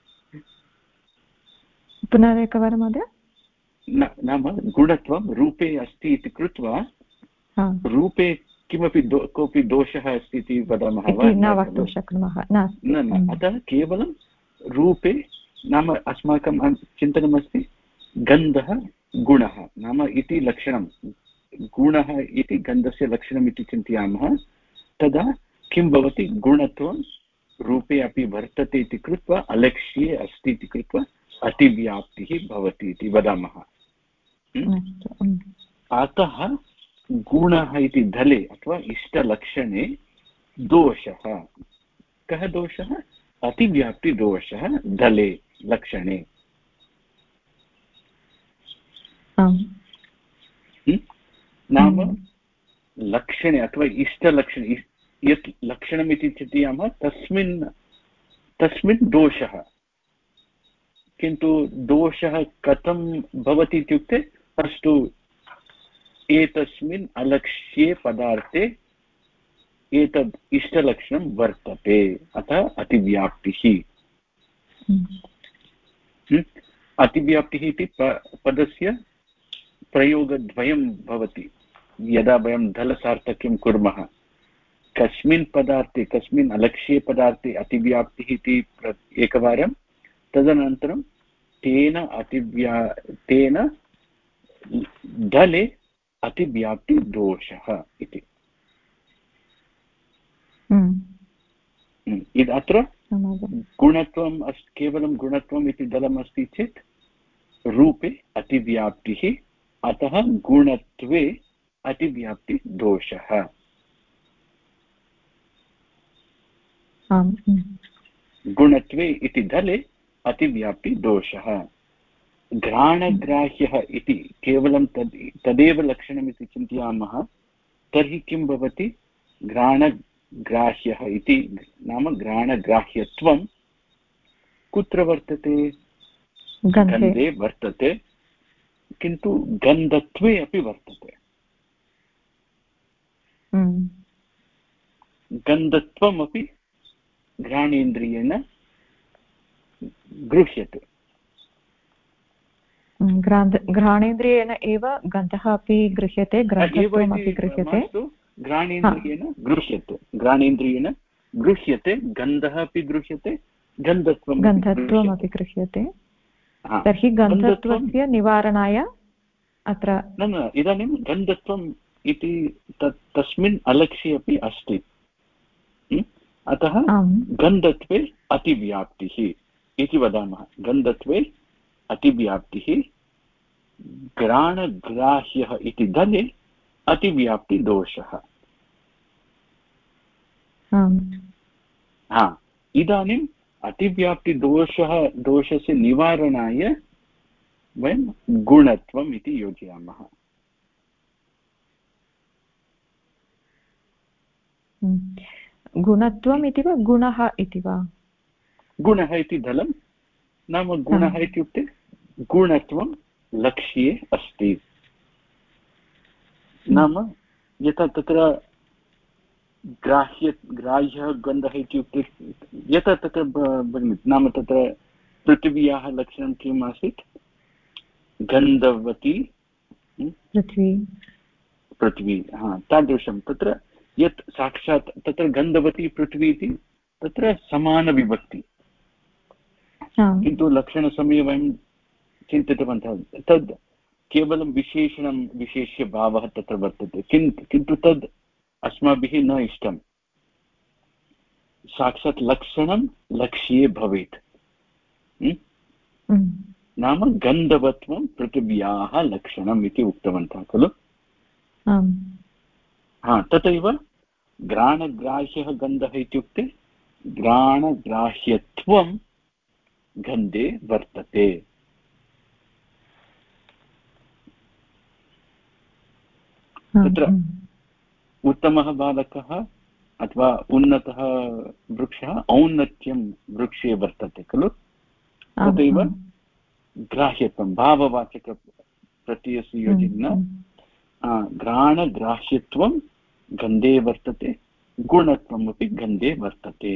पुनरेकवारं महोदय। नाम गुणत्वं रूपे अस्ति इति कृत्वा रूपे किमपि कोऽपि दोषः अस्ति इति वदामः वा? न वक्तुं शक्नुमः। अतः केवलं रूपे नाम अस्माकं चिन्तनमस्ति गन्धः गुणः नाम इति लक्षणं, गुणः इति गन्धस्य लक्षणम् इति चिन्तयामः तदा किं भवति, गुणत्वं रूपे अपि वर्तते इति कृत्वा अलक्ष्ये अस्ति इति कृत्वा अतिव्याप्तिः भवति इति वदामः। अतः गुणः इति धले अथवा इष्टलक्षणे दोषः, कः दोषः, अतिव्याप्तिदोषः धले लक्षणे। नाम लक्षणे अथवा इष्टलक्षणे यत् लक्षणमिति चिन्तयामः तस्मिन् दोषः, किन्तु दोषः कथं भवति इत्युक्ते अस्तु एतस्मिन् अलक्ष्ये पदार्थे एतद् इष्टलक्षणं वर्तते अतः अतिव्याप्तिः। अतिव्याप्तिः इति पदस्य प्रयोगद्वयं भवति यदा वयं धलसार्थक्यं कुर्मः। कस्मिन् पदार्थे कस्मिन् अलक्ष्ये पदार्थे अतिव्याप्तिः इति एकवारं, तदनन्तरं तेन धले अतिव्याप्तिदोषः इति। अत्र गुणत्वम् केवलं गुणत्वम् इति दलम् अस्ति चेत् रूपे अतिव्याप्तिः, अतः गुणत्वे अतिव्याप्तिदोषः। गुणत्वे इति दले अतिव्याप्तिदोषः। घ्राणग्राह्यः इति केवलं तदेव लक्षणमिति चिन्तयामः तर्हि किं भवति घ्राणग्राह्यः इति नाम घ्राणग्राह्यत्वं कुत्र वर्तते गन्धे वर्तते किन्तु गन्धत्वे अपि वर्तते गन्धत्वमपि घ्राणेन्द्रियेण गृह्यते घ्राणेन्द्रियेण एव गन्धः अपि गृह्यते ग्रन्थत्वमपि गृह्यते घ्राणेन्द्रियेण गृह्यते घ्राणेन्द्रियेण गृह्यते गन्धः अपि गृह्यते गन्धत्वमपि गृह्यते तर्हि गन्धत्वस्य निवारणाय अत्र न इदानीं गन्धत्वम् इति तस्मिन् अलक्ष्ये अपि अस्ति अतः गन्धत्वे अतिव्याप्तिः इति वदामः गन्धत्वे अतिव्याप्तिः घ्राणग्राह्यः इति दले अतिव्याप्तिदोषः इदानीम् दोषस्य निवारणाय वयं गुणत्वम् इति योजयामः गुणत्वम् इति वा गुणः इति वा गुणः इति दलं नाम गुणः इत्युक्ते गुणत्वं लक्ष्ये अस्ति नाम यथा तत्र ग्राह्यः गन्धः इत्युक्ते यथा तत्र नाम तत्र पृथिव्याः लक्षणं किम् आसीत् गन्धवती पृथ्वी तादृशं तत्र यत् साक्षात् तत्र गन्धवती पृथ्वी इति तत्र समानविभक्ति किन्तु लक्षणसमये वयं चिन्तितवन्तः तद् केवलं विशेषणं विशेष्यभावः तत्र वर्तते किन्तु तद् अस्माभिः न इष्टं साक्षात् लक्षणं लक्ष्ये भवेत् नाम गन्धवत्वं पृथिव्याः लक्षणम् इति उक्तवन्तः खलु तथैव घ्राणग्राह्यः गन्धः इत्युक्ते घ्राणग्राह्यत्वं गन्धे वर्तते तत्र उत्तमः बालकः अथवा उन्नतः वृक्षः औन्नत्यं वृक्षे वर्तते खलु तथैव ग्राह्यत्वं भाववाचकप्रत्ययस्य योजनेन घ्राणग्राह्यत्वं गन्धे वर्तते गुणत्वमपि गन्धे वर्तते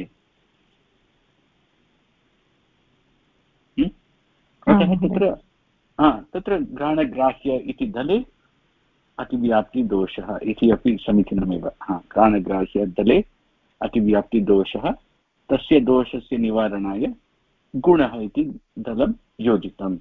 अतः तत्र घ्राणग्राह्य इति दले अतिव्याप्तिदोषः इति अपि समीचीनमेव घ्राणग्राह्य दले अतिव्याप्तिदोषः तस्य दोषस्य निवारणाय गुणः इति दलं योजितम्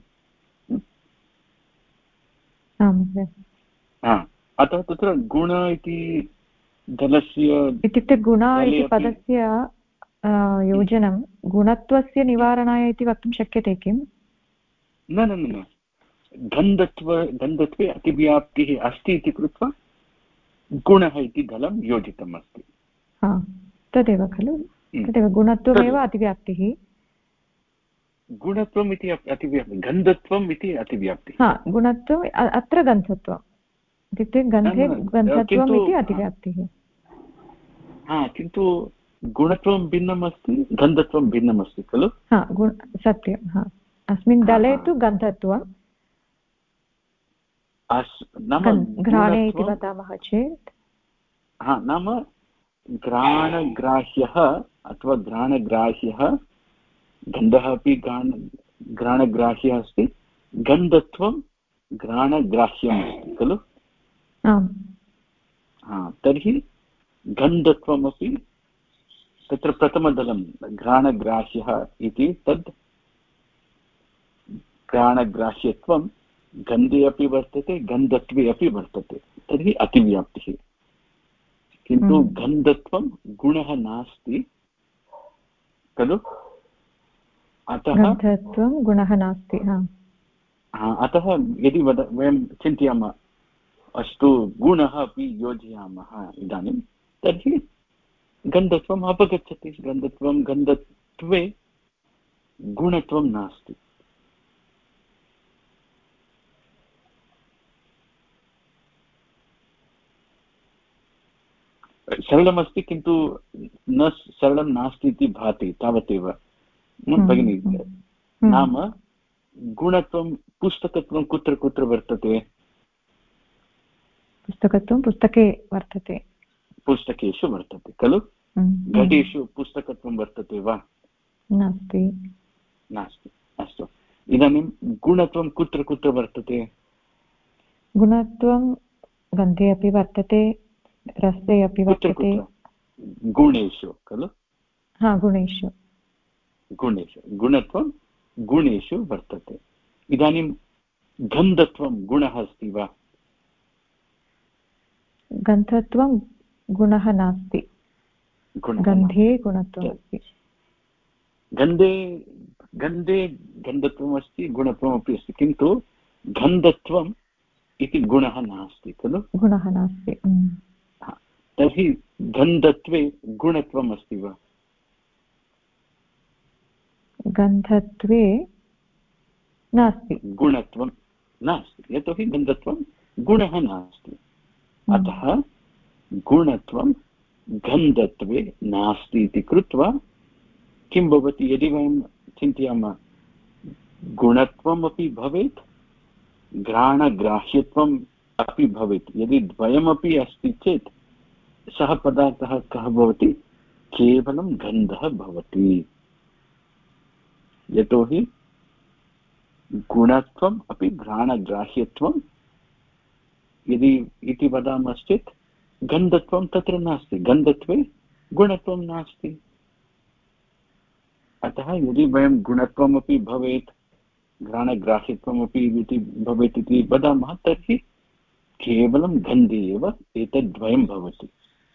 अतः तत्र गुण इति दलस्य इत्युक्ते गुण इति पदस्य योजनं गुणत्वस्य निवारणाय इति वक्तुं शक्यते किम् न गन्धत्वे अतिव्याप्तिः अस्ति इति कृत्वा गुणः इति दलं योजितम् अस्ति तदेव खलु तदेव गुणत्वमेव अतिव्याप्तिः गुणत्वम् इति अतिव्याप्तिः गन्धत्वम् इति अतिव्याप्तिः गुणत्वम् अत्र गन्धत्वम् इत्युक्ते गन्धे गन्धत्वम् इति अतिव्याप्तिः किन्तु गुणत्वं भिन्नम् अस्ति गन्धत्वं भिन्नम् अस्ति खलु सत्यं अस्मिन् दले तु गन्धत्वं घ्राणे इति वदामः चेत् नाम घ्राणग्राह्यः अथवा घ्राणग्राह्यः गन्धः अपि घ्राणग्राह्यः अस्ति गन्धत्वं घ्राणग्राह्यम् अस्ति खलु तर्हि गन्धत्वमपि तत्र प्रथमदलं घ्राणग्राह्यः इति तद् घ्राणग्राह्यत्वं गन्धे अपि वर्तते गन्धत्वे अपि वर्तते तर्हि अतिव्याप्तिः किन्तु गन्धत्वं गुणः नास्ति खलु अतः गन्धत्वं गुणः नास्ति अतः यदि वयं चिन्तयामः अस्तु गुणः अपि योजयामः इदानीं तर्हि गन्धत्वम् अपगच्छति गन्धत्वे गुणत्वं नास्ति सरलमस्ति किन्तु न सरलं नास्ति इति भाति तावदेव भगिनी। नाम गुणत्वं पुस्तकत्वं कुत्र कुत्र वर्तते? पुस्तकत्वं पुस्तके वर्तते, पुस्तकेषु वर्तते खलु। घटेषु पुस्तकत्वं वर्तते वा? नास्ति। नास्ति। अस्तु, इदानीं गुणत्वं कुत्र कुत्र वर्तते? गुणत्वं गन्धे अपि वर्तते, रसे अपि वर्तते। गुणेषु खलु। हा, गुणेषु। गुणेषु गुणत्वं गुणेषु वर्तते। इदानीं गन्धत्वं गुणः अस्ति वा? गन्धत्वं गुणः नास्ति, गन्धे गुणत्वम् अस्ति। गन्धे गन्धे गन्धत्वम् अस्ति, गुणत्वमपि अस्ति, किन्तु गन्धत्वम् इति गुणः नास्ति खलु। गुणः नास्ति। तर्हि गन्धत्वे गुणत्वम् अस्ति वा? गन्धत्वे नास्ति, गुणत्वं नास्ति, यतोहि गन्धत्वं गुणः नास्ति। अतः गुणत्वं गन्धत्वे नास्ति इति कृत्वा किं भवति? यदि वयं चिन्तयामः गुणत्वमपि भवेत्, घ्राणग्राह्यत्वम् अपि भवेत्, यदि द्वयमपि अस्ति चेत् सः पदार्थः कः भवति? केवलं गन्धः भवति। यतोहि गुणत्वम् अपि घ्राणग्राह्यत्वं यदि इति वदामश्चेत् गन्धत्वं तत्र नास्ति, गन्धत्वे गुणत्वं नास्ति। अतः यदि वयं गुणत्वमपि भवेत्, घ्राणग्राह्यत्वमपि इति भवेत् इति वदामः, तर्हि केवलं गन्धे एव एतद्द्वयं भवति।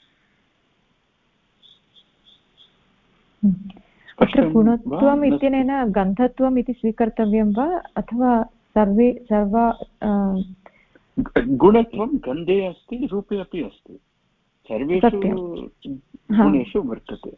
तत्र गुणत्वम् इत्यनेन गन्धत्वम् इति स्वीकर्तव्यं वा, अथवा गुणत्वं गन्धे अस्ति, रूपे अपि अस्ति, सर्वेषु गुणेषु वर्तते।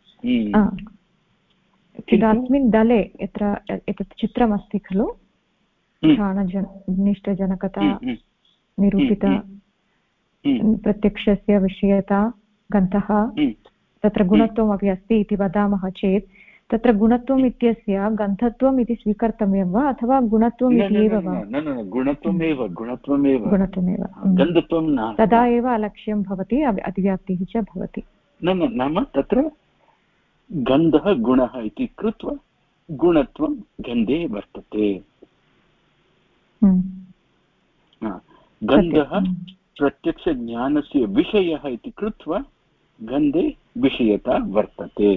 अस्मिन् दले यत्र एतत् चित्रमस्ति खलु, घ्राणनिष्ठजनकता, निरूपिता, प्रत्यक्षस्य विषयता, गन्धः, तत्र गुणत्वमपि अस्ति इति वदामः चेत् तत्र गुणत्वम् इत्यस्य गन्धत्वम् इति स्वीकर्तव्यं वा, अथवा गुणत्वम् इति एव वा? गुणत्वमेव, गुणत्वमेव, गन्धत्वं न। तदा एव अलक्ष्यं भवति, अतिव्याप्तिः च भवति। नाम तत्र गन्धः गुणः इति कृत्वा गुणत्वं गन्धे वर्तते। गन्धः प्रत्यक्षज्ञानस्य विषयः इति कृत्वा गन्धे विषयता वर्तते।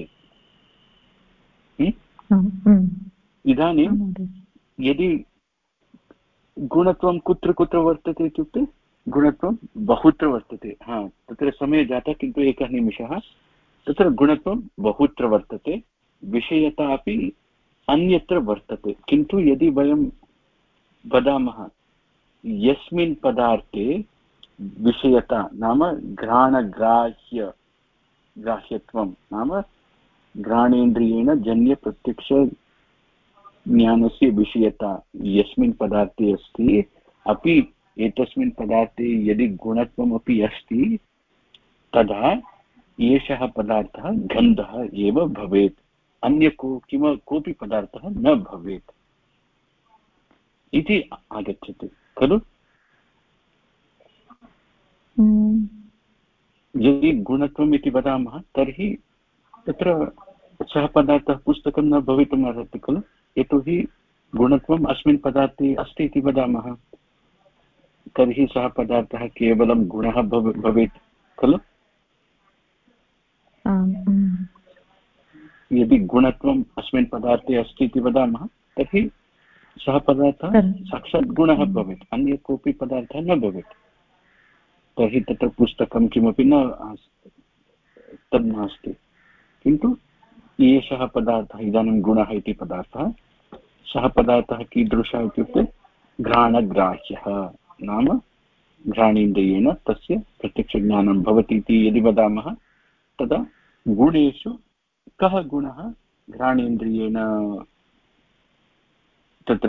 इदानीं यदि गुणत्वं कुत्र कुत्र वर्तते इत्युक्ते गुणत्वं बहुत्र वर्तते। तत्र समयः जातः, किन्तु एकः निमिषः। तत्र गुणत्वं बहुत्र वर्तते, विषयता अपि अन्यत्र वर्तते। किन्तु यदि वयं वदामः यस्मिन् पदार्थे विषयता नाम ग्राह्यत्वं नाम घ्राणेन्द्रियेण जन्यप्रत्यक्ष ज्ञानस्य विषयता यस्मिन् पदार्थे अस्ति, अपि एतस्मिन् पदार्थे यदि गुणत्वमपि अस्ति, तदा एषः पदार्थः गन्धः एव भवेत्, अन्य कोऽपि पदार्थः न भवेत् इति आगच्छति खलु। यदि गुणत्वम् इति वदामः तर्हि तत्र सः पदार्थः पुस्तकं न भवितुम् अर्हति खलु, यतोहि गुणत्वम् अस्मिन् पदार्थे अस्ति इति वदामः, तर्हि सः पदार्थः केवलं गुणः भवेत् खलु। यदि गुणत्वम् अस्मिन् पदार्थे अस्ति इति वदामः तर्हि सः पदार्थः साक्षात् गुणः भवेत्, अन्य कोऽपि पदार्थः न भवेत्, तर्हि तत्र पुस्तकं किमपि न तद् नास्ति। किन्तु एषः पदार्थः इदानीं गुणः इति पदार्थः, सः पदार्थः कीदृशः इत्युक्ते घ्राणग्राह्यः नाम घ्राणेन्द्रियेण तस्य प्रत्यक्षज्ञानं भवति इति यदि वदामः, तदा गुणेषु कः गुणः घ्राणेन्द्रियेण तत्र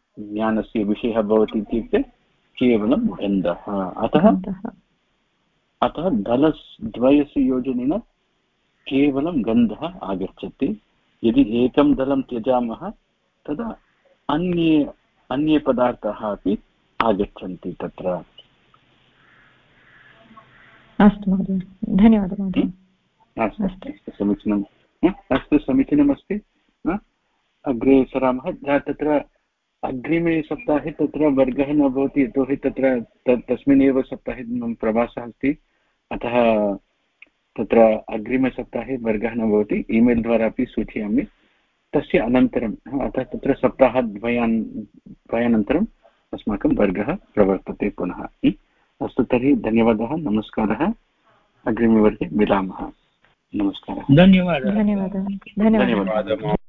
जन्यज्ञानस्य विषयः भवति इत्युक्ते केवलं गन्धः। अतः अतः दलद्वयस्य योजनेन केवलं गन्धः आगच्छति। यदि एकं दलं त्यजामः तदा अन्ये पदार्थाः अपि आगच्छन्ति तत्र। अस्तु महोदय, धन्यवादः महोदय। अस्तु समीचीनम्, अस्तु समीचीनमस्ति। अग्रे सरामः। तत्र अग्रिमे सप्ताहे तत्र वर्गः न भवति, यतोहि तत्र तस्मिन् एव सप्ताहे मम प्रवासः अस्ति, अतः तत्र अग्रिमसप्ताहे वर्गः न भवति। ईमेल् द्वारा अपि सूचयामि। तस्य अनन्तरम् अतः तत्र सप्ताहद्वयानन्तरम् अस्माकं वर्गः प्रवर्तते पुनः। अस्तु तर्हि धन्यवादः, नमस्कारः। अग्रिमे वर्गे मिलामः। नमस्कारः। धन्यवादः। धन्यवादः।